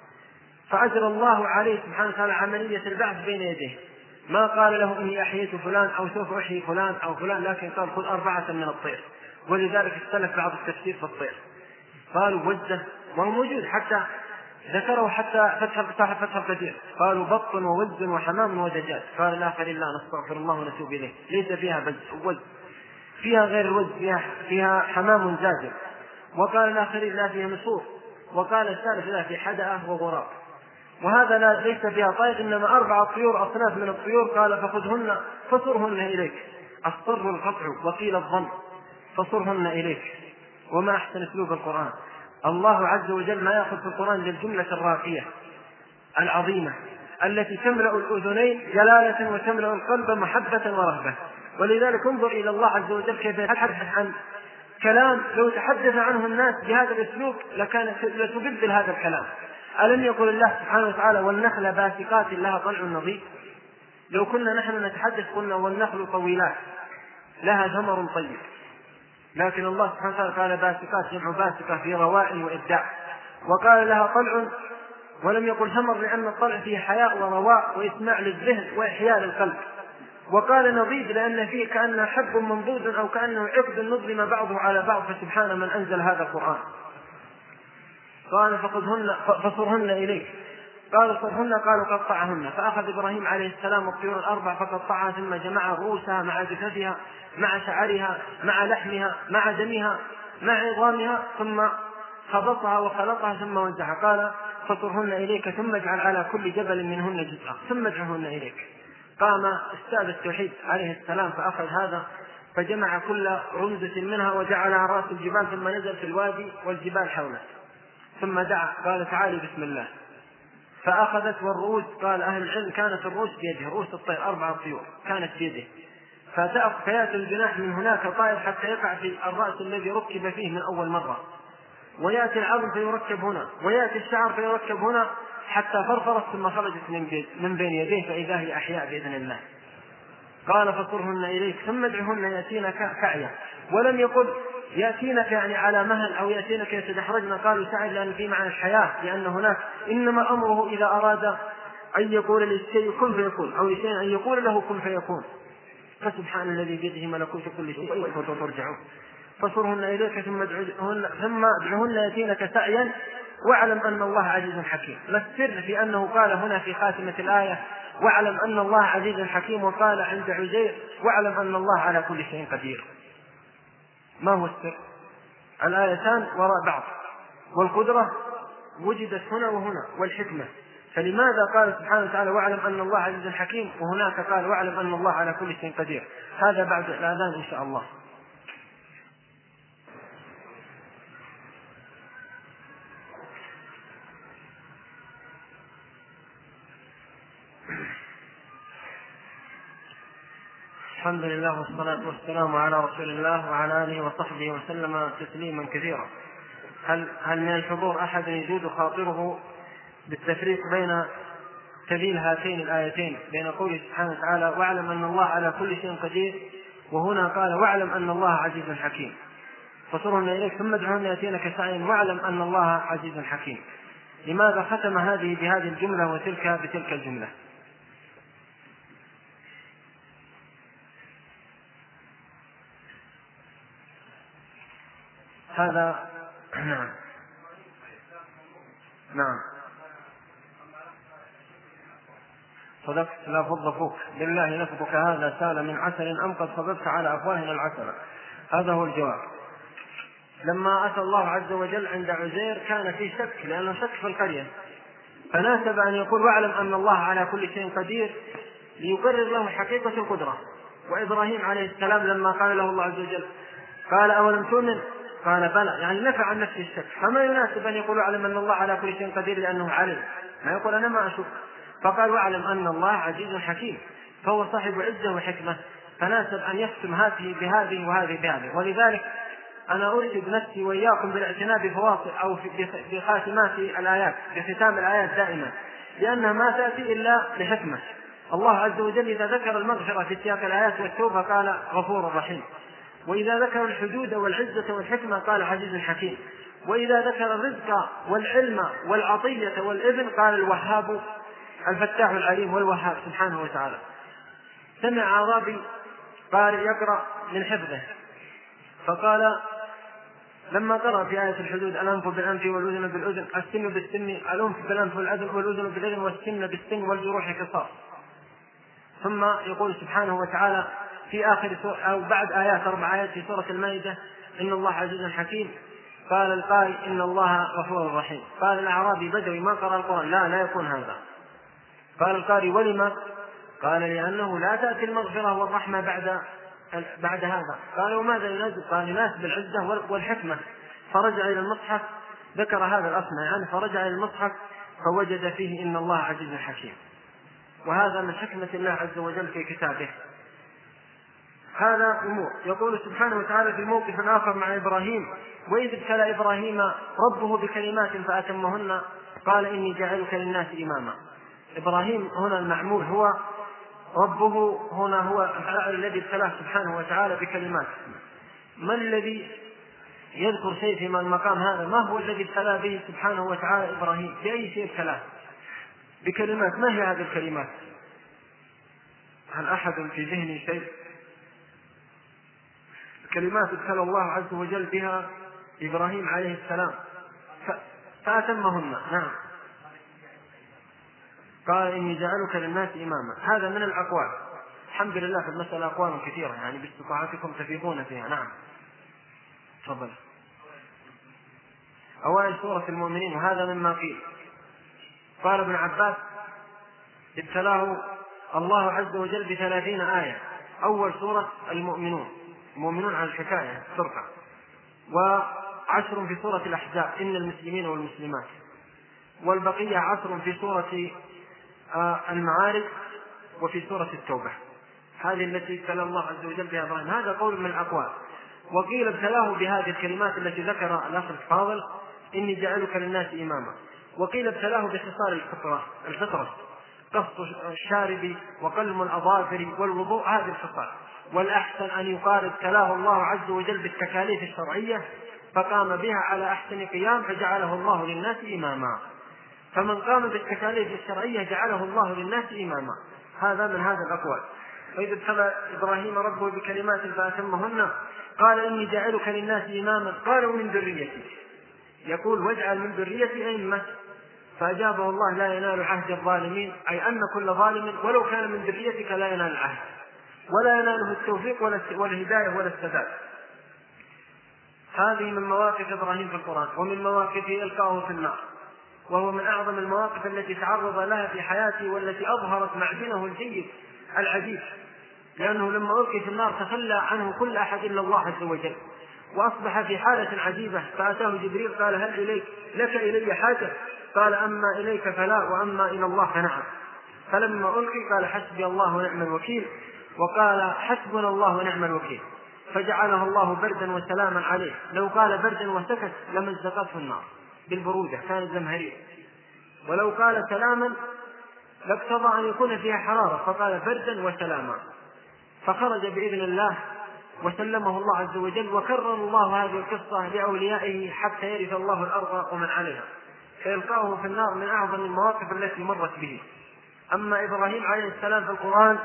فأجرى الله عليه سبحانه وتعالى عملية البعث بين يديه، ما قال له إني أحييت فلان أو سوف أحيي فلان أو فلان، لكن قال: خذ أربعة من الطير. ولذلك اختلف بعض التفسير في الطير، قالوا وزة وهو موجود، حتى ذكروا حتى فتح صاحب فتح الكثير، قالوا بط ووز وحمام ودجاج. قال الآخر: لا نستغفر الله ونتوب إليه، ليس فيها وز، فيها غير الوز، فيها, فيها حمام زاجر. وقال الآخر: لا فيها نسور. وقال الثالث: لا في حدأة وغراب. وهذا لا ليس فيها طير، إنما أربع طيور أصناف من الطيور. قال: فخذهن فصرهن إليك. الصر القطع وقيل الظن، فصرهن إليك. وما أحسن أسلوب القرآن. الله عز وجل ما يأخذ في القرآن للجملة الراقية العظيمة التي تملأ الأذنين جلالة وتملأ القلب محبة ورهبة. ولذلك انظر إلى الله عز وجل كيف يتحدث عن كلام لو تحدث عنه الناس بهذا الأسلوب لكان لتبدل هذا الكلام. ألم يقل الله سبحانه وتعالى: والنخل باسقات لها طلع نضيد؟ لو كنا نحن نتحدث قلنا: والنخل طويلات لها ثمر طيب. لكن الله سبحانه وتعالى قال باسقات، جمع باسقة في رواء وإبداع. وقال لها طلع ولم يقل ثمر، لأن الطلع فيه حياء ورواء وإسماع للذهن وإحياء للقلب. وقال نضيد لأن فيه كأنه حب منضود أو كأنه عقد نظم بعضه على بعض، فسبحان من أنزل هذا القرآن. قال: فخذهن فصرهن إليك. قال: صرهن. قالوا: قطعهن. فأخذ إبراهيم عليه السلام الطيور الأربع فقطعها، ثم جمع رؤوسها مع جثثها مع شعرها مع لحمها مع دمها مع عظامها، ثم خبطها وخلطها ثم وزعها. قال: فصرهن إليك ثم اجعل على كل جبل منهن جزءا ثم ادعهن إليك. قام أستاذ التوحيد عليه السلام فأخذ هذا فجمع كل رمزة منها وجعلها على رأس الجبال، ثم نزل في الوادي والجبال حوله، ثم دعا قال: تعالي بسم الله. فأخذت والرؤوس، قال أهل العلم كانت الرؤوس بيده، رؤوس الطير أربعة طيور كانت بيده، فيأتي الجناح من هناك طائر حتى يقع في الرأس الذي ركب فيه من أول مرة، ويأتي العظم فيركب هنا، ويأتي الشعر فيركب هنا، حتى فرفرت ثم خرجت من بين يديه فإذا هي أحياء بإذن الله. قال: فصرهن إليك ثم ادعهن يأتينك كعيا. ولم يقل يأتينك يعني على مهل أو يأتينك يتدحرجن، قالوا سعد لأن في معنى الحياة، لأن هناك إنما أمره إذا أراد أن يقول للشيء كن فيكون، أو لشيء أن يقول له كن فيكون. فسبحان الذي بيده ملكوت كل شيء وإليه ترجعون. فصرهن إليك ثم ادعهن ثم ادعهن يأتينك سعيا واعلم أن الله عزيز حكيم. ما السر في أنه قال هنا في خاتمة الآية واعلم أن الله عزيز حكيم، وقال عند عزير واعلم أن الله على كل شيء قدير؟ ما هو السر؟ الآيتان وراء بعض، والقدرة وجدت هنا وهنا، والحكمة. فلماذا قال سبحانه وتعالى واعلم أن الله عزيز حكيم وهناك قال واعلم أن الله على كل شيء قدير؟ هذا بعد الآذان إن شاء الله. الحمد لله والصلاة والسلام على رسول الله وعلى آله وصحبه وسلم تسليما كثيرا. هل هل من الحضور أحد يجود خاطره بالتفريق بين سبيل هاتين الآيتين، بين قوله سبحانه وتعالى واعلم أن الله على كل شيء قدير، وهنا قال واعلم أن الله عزيز حكيم؟ فصرهن إليك ثم ادعهن يأتينك سعيا واعلم أن الله عزيز حكيم. لماذا ختم هذه بهذه الجملة وتلك بتلك الجملة؟ هذا نعم نعم صدقت لا فض فوق، لله لفظك هذا سال من عسل أم قد صببت على أفواهنا العسل. هذا هو الجواب. لما أتى الله عز وجل عند عزير كان في شك، لأنه شك في القرية، فناسب أن يقول واعلم أن الله على كل شيء قدير ليقرر له حقيقة القدرة. وإبراهيم عليه السلام لما قال له الله عز وجل قال أولم تؤمن؟ قال بلى، يعني نفى عن نفسه الشك. فما يناسب أن يقول واعلم أن الله على كل شيء قدير لأنه علم، ما يقول أنا ما أشك. فقال واعلم أن الله عزيز حكيم، فهو صاحب عزة وحكمة، فناسب أن يختم هذه بهذه وهذه بهذه. ولذلك أنا أرشد نفسي وإياكم بالاعتناء بفواصل أو بخاتمات الآيات، بختام الآيات دائما، لأنها ما تأتي إلا لحكمة. الله عز وجل إذا ذكر المغفرة في سياق الآيات والتوبة قال غفور رحيم، وإذا ذكر الحدود والعزة والحكمة قال عزيز حكيم، وإذا ذكر الرزق والعلم والعطية والإذن قال الوهاب الفتاح العليم والوهاب سبحانه وتعالى. سمع أعرابي قارئ يقرأ من حفظه فقال لما قرأ في آية الحدود الأنف بالأنف والأذن بالأذن، السن بالسن، الأنف بالأنف والأذن بالأذن، والسن بالسن والجروح قصاص. ثم يقول سبحانه وتعالى في آخر سورة أو بعد آيات أربع آيات في سورة المائدة إن الله عزيز حكيم، قال القارئ إن الله غفور رحيم. قال الأعرابي بدوي ما قرأ القرآن لا لا يكون هذا. قال القارئ ولما؟ قال لأنه لا تأتي المغفرة والرحمة بعد بعد هذا. قال وماذا يناسب؟ قال يناسب العزة والحكمة. فرجع إلى المصحف ذكر هذا الأصل، يعني فرجع إلى المصحف فوجد فيه إن الله عزيز حكيم، وهذا من حكمة الله عز وجل في كتابه. هذا أمور. يقول سبحانه وتعالى في موقف آخر مع إبراهيم وإذ ابتلى إبراهيم ربه بكلمات فأتمهن قال إني جاعلك للناس إماما. إبراهيم هنا المعمول هو ربه، هنا هو الذي ابتلاه سبحانه وتعالى بكلمات. ما الذي يذكر شيء في المقام هذا؟ ما هو الذي ابتلى به سبحانه وتعالى إبراهيم؟ بأي شيء ابتلاه؟ بكلمات. ما هي هذه الكلمات؟ هل أحد في ذهنه شيء؟ كلمات ابتلى الله عز وجل بها إبراهيم عليه السلام فأتمهن. نعم. قال إني جعلك للناس إماما. هذا من الأقوال. الحمد لله في المسألة أقوال كثيرة، يعني باستطاعتكم تفيضون فيها. نعم تفضل. أوائل سورة المؤمنين، وهذا مما قيل. قال ابن عباس ابتلاه الله عز وجل بثلاثين آية. أول سورة المؤمنون، المؤمنون على الحكاية ترفع، وعشر في سورة الأحزاب إن المسلمين والمسلمات، والبقية عشر في سورة المعارج وفي سورة التوبة. هذه التي ابتلى الله عز وجل بها إبراهيم. هذا قول من الأقوال. وقيل ابتلاه بهذه الكلمات التي ذكر الأخ الفاضل إني جعلك للناس إماما. وقيل ابتلاه بخصال الفطرة الفطرة قص الشارب وقلم الأظافر والوضوء، هذه الخصال. والأحسن أن يقال ابتلاه الله عز وجل بالتكاليف الشرعية فقام بها على أحسن قيام فجعله الله للناس إماما. فمن قام بالتكاليف الشرعية جعله الله للناس إماما. هذا من هذا الأقوال. وإذ ابتلى إبراهيم ربه بكلمات فأتمهن قال إني جاعلك للناس إماما، قال ومن ذريتي، يقول واجعل من ذريتي أئمة. فأجابه الله لا ينال عهد الظالمين، أي أن كل ظالم ولو كان من ذريتك لا ينال العهد ولا يناله التوفيق ولا الهداية ولا السداد. هذه من مواقف إبراهيم في القرآن، ومن مواقفه إلقاؤه في النار، وهو من أعظم المواقف التي تعرض لها في حياته والتي أظهرت معدنه الجيد العجيب، لأنه لما ألقي في النار تخلى عنه كل أحد إلا الله عز وجل، وأصبح في حالة عجيبة. فأتاه جبريل قال هل إليك لك إلي حاجة؟ قال أما إليك فلا وأما إلى الله فنعم. فلما ألقي قال حسبي الله ونعم الوكيل، وقال حسبنا الله ونعم الوكيل، فجعله الله بردا وسلاما عليه. لو قال بردا وسكت لمزقته النار بالبرودة، كان زمهرير. ولو قال سلاما لاقتضى أن يكون فيها حرارة، فقال بردا وسلاما، فخرج بإذن الله وسلمه الله عز وجل. وكرر الله هذه القصة لأوليائه حتى يرث الله الأرض ومن عليها، فيلقاه في النار من أعظم المواقف التي مرت به. أما إبراهيم عليه السلام في القرآن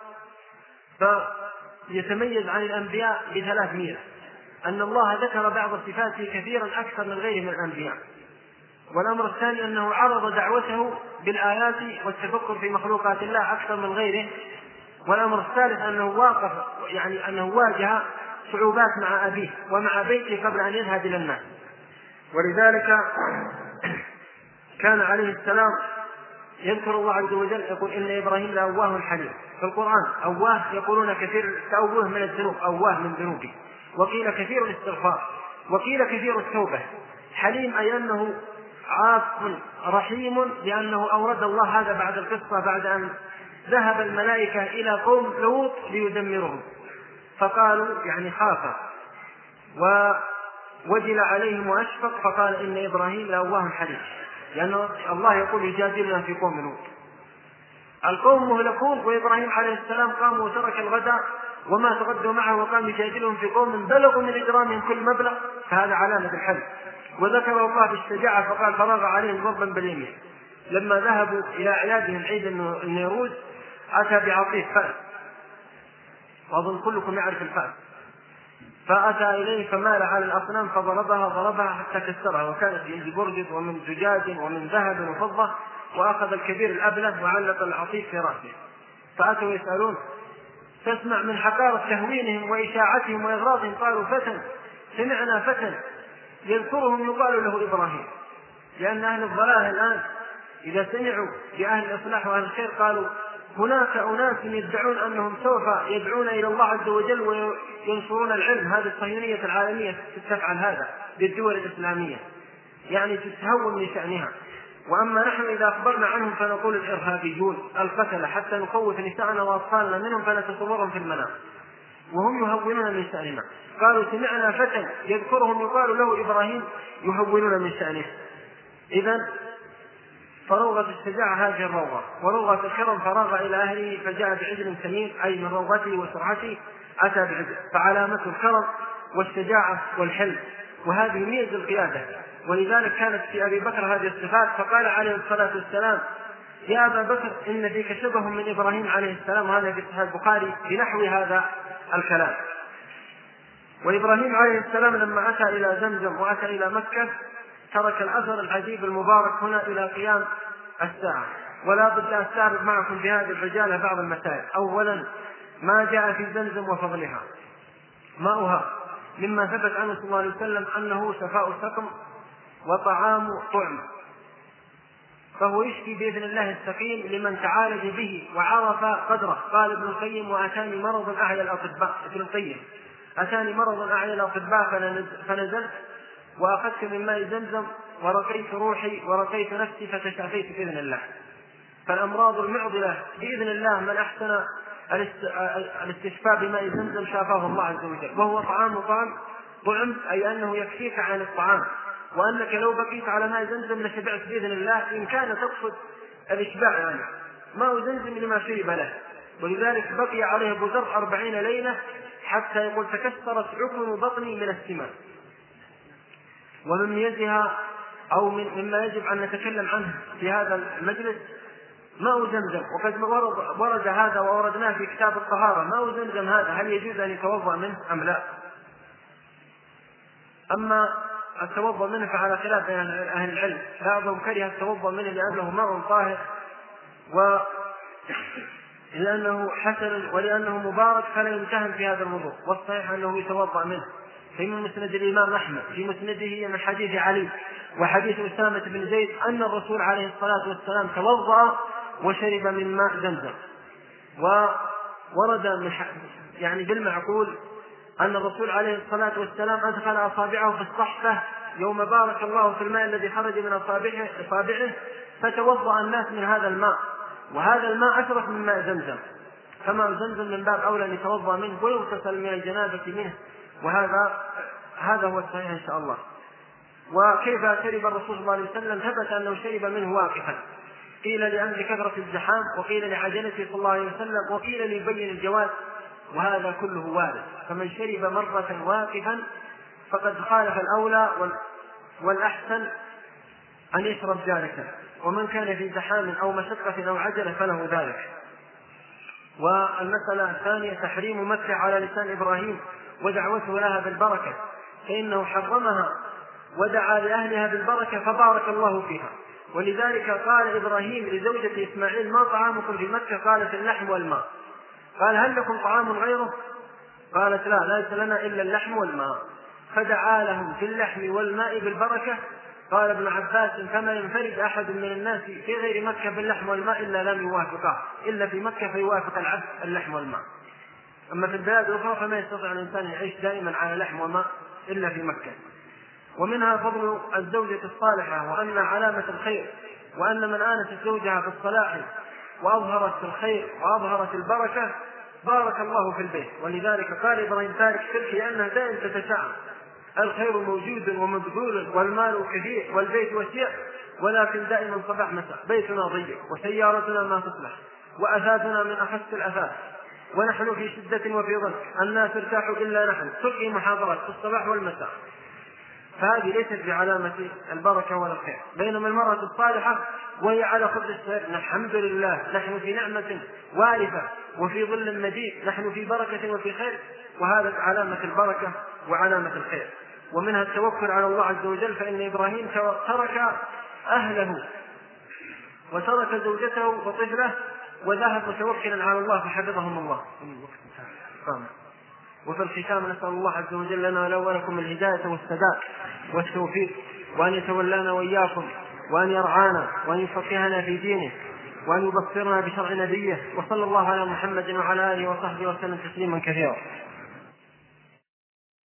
فيتميز عن الأنبياء بثلاث ميزات: أن الله ذكر بعض صفاته كثيرا أكثر من غيره من الأنبياء، والأمر الثاني أنه عرض دعوته بالآيات والتفكر في مخلوقات الله أكثر من غيره، والأمر الثالث أنه واقف يعني أنه واجه صعوبات مع أبيه ومع بيته قبل أن يذهب إلى الناس. ولذلك كان عليه السلام يذكر الله عز وجل يقول إن إبراهيم لأواه حليم. في القرآن أواه يقولون كثير تأوه من الذنوب، أواه من ذنوبه، وقيل كثير الاستغفار، وقيل كثير التوبة. حليم أي أنه عاف رحيم، لأنه أورد الله هذا بعد القصة بعد أن ذهب الملائكة إلى قوم لوط ليدمرهم، فقالوا يعني خاف ووجل عليهم وأشفق، فقال إن إبراهيم لأواه حليم، لأن الله يقول يجادلنا في قوم لوط. القوم مهلكون، وإبراهيم عليه السلام قام وترك الغداء وما تغدوا معه وقام يجادلهم في قوم بلغوا من إجرامهم كل مبلغ، فهذا علامة الحل. وذكر الله بالشجاعة فقال فرغ عليهم ضربا باليمين. لما ذهبوا إلى أعيادهم عيد النيروز أتى بعصيف فأس، وأظن كلكم يعرف الفأس، فأتى إليه فمال على الأصنام فضربها ضربها حتى كسرها، وكانت من برجد ومن زجاج ومن ذهب وفضة، وأخذ الكبير الأبله وعلق العصيف في رأسه. فأتوا يسألون تسمع من حقارة تهوينهم وإشاعتهم وإغراضهم، قالوا فتى سمعنا فتى يذكرهم يقال له إبراهيم. لأن أهل الضلال الآن إذا سمعوا بأهل الإصلاح وأهل الخير قالوا هناك أناس يدعون أنهم سوف يدعون إلى الله عز وجل وينصرون العلم. هذه الصهيونية العالمية تفعل هذا بالدول الإسلامية، يعني تتهون من شأنها. وأما نحن إذا أخبرنا عنهم فنقول الإرهابيون القتلة، حتى نخوف نساءنا وأطفالنا منهم فنتصورهم في المنام، وهم يهونون من شأننا. قالوا سمعنا فتى يذكرهم يقال له إبراهيم، يهونون من شأنه. إذن فروغة الشجاعة هذه الروغة، وروغة الكرم فراغ إلى أهله فجاء بعجل سمين، أي من روغته وسرعته أتى بعجل. فعلامة الكرم والشجاعة والحلم، وهذه ميزة القيادة. ولذلك كانت في أبي بكر هذه الصفات، فقال عليه الصلاة والسلام يا أبا بكر إن فيك شبه من إبراهيم عليه السلام، وهذا في صحيح البخاري بنحو هذا الكلام. وإبراهيم عليه السلام لما أتى إلى زمزم وأتى إلى مكة ترك الأثر العجيب المبارك هنا إلى قيام الساعة. ولا بد أن أستعرض معكم في هذه الرجالة بعض المسائل. أولا ما جاء في زمزم وفضلها. ماؤها مما ثبت عنه صلى الله عليه وسلم أنه شفاء سقم وطعام طعم، فهو يشفي بإذن الله السقيم لمن تعالج به وعرف قدره. قال ابن القيم وأتاني مرض أعيا الأطباء، ابن القيم أتاني مرض أعيا الأطباء فنزلت وأخذت من ماء زمزم ورقيت روحي ورقيت نفسي فتشافيت بإذن الله. فالأمراض المعضلة بإذن الله من أحسن الاستشفاء بماء زمزم شافاه الله عز وجل. وهو طعام طعم طعم، أي أنه يكفيك عن الطعام، وأنك لو بقيت على ماء زمزم لشبعت بإذن الله، إن كان تقصد الإشباع يعني ماء زمزم لما شرب له. ولذلك بقي عليه أبو ذر أربعين ليلة حتى يقول تكسرت عقم بطني من السمان. ومن ميزها أو من مما يجب أن نتكلم عنه في هذا المجلس ماء زمزم، وقد ورد, ورد هذا ووردناه في كتاب الطهارة. ماء زمزم هذا هل يجوز أن يتوضأ منه أم لا؟ أما التوضؤ منه فعلى خلاف بين أهل العلم، بعضهم كره التوضؤ منه لأنه ماء طاهر ولأنه حسن ولأنه مبارك فلا يمتهن في هذا الوضوء، والصحيح أنه يتوضأ منه. في مسند الإمام أحمد في مسنده من حديث علي وحديث أسامة بن زيد أن الرسول عليه الصلاة والسلام توضأ وشرب من ماء زمزم. وورد من يعني بالمعقول أن الرسول عليه الصلاة والسلام أدخل أصابعه في الصحفة يوم بارك الله في الماء الذي خرج من أصابعه, أصابعه فتوضأ الناس من هذا الماء، وهذا الماء أشرف من ماء زمزم، فماء زمزم من باب أولى أن يتوضأ منه ويغتسل من الجنابة منه، وهذا هذا هو الصحيح إن شاء الله. وكيف شرب الرسول صلى الله عليه وسلم؟ ثبت أنه شرب منه واقفا، قيل لأجل كثرة الزحام، وقيل لعجلته صلى الله عليه وسلم، وقيل ليبين الجواز، وهذا كله وارد. فمن شرب مرة واقفا فقد خالف الأولى والأحسن أن يشرب جالسا، ومن كان في زحام أو مشقة أو عجلة فله ذلك. والمسألة الثانية تحريم مكة على لسان إبراهيم ودعوته لها بالبركة، فإنه حرمها ودعا لأهلها بالبركة فبارك الله فيها. ولذلك قال إبراهيم لزوجة إسماعيل: ما طعامكم في مكة؟ قالت: اللحم والماء. قال: هل لكم طعام غيره؟ قالت: لا، ليس لنا إلا اللحم والماء. فدعا لهم في اللحم والماء بالبركة. قال ابن عباس: فما ينفرد أحد من الناس في غير مكة باللحم والماء إلا لم يوافقه، إلا في مكة فيوافق العبد اللحم والماء، أما في البلاد الأخرى فما يستطيع الإنسان يعيش دائما على لحم وماء إلا في مكة. ومنها فضل الزوجة الصالحة، وأن علامة الخير، وأن من آنست زوجها بالصلاح وأظهرت الخير وأظهرت البركة بارك الله في البيت. ولذلك قال إبراهيم: تارك شرك لأنها دائما تتشعب، الخير موجود ومبذول والمال كثير والبيت وسيع، ولكن دائما صباح مساء بيتنا ضيق وسيارتنا ما تصلح وأثاثنا من أخس الأثاث ونحن في شدة وفي ضنك، الناس ارتاحوا إلا نحن، تلقي محاضرات في الصباح والمساء. فهذه ليست بعلامة البركة ولا الخير. بينما المرأة الصالحة وهي على خبز السير: الحمد لله، نحن في نعمة وارثة وفي ظل مجيد، نحن في بركة وفي خير، وهذا علامة البركة وعلامة الخير. ومنها التوكل على الله عز وجل، فإن إبراهيم ترك أهله وترك زوجته وطفله وذهب متوكلا على الله فحفظهم الله. وفي الختام نسأل الله عز وجل لنا ولكم الهداية والسداد والتوفيق، وأن يتولانا وإياكم، وأن يرعانا، وأن يفقهنا في دينه، وأن يبصرنا بشرع نبيه. وصلى الله على محمد وعلى آله وصحبه وسلم تسليما كثيرا.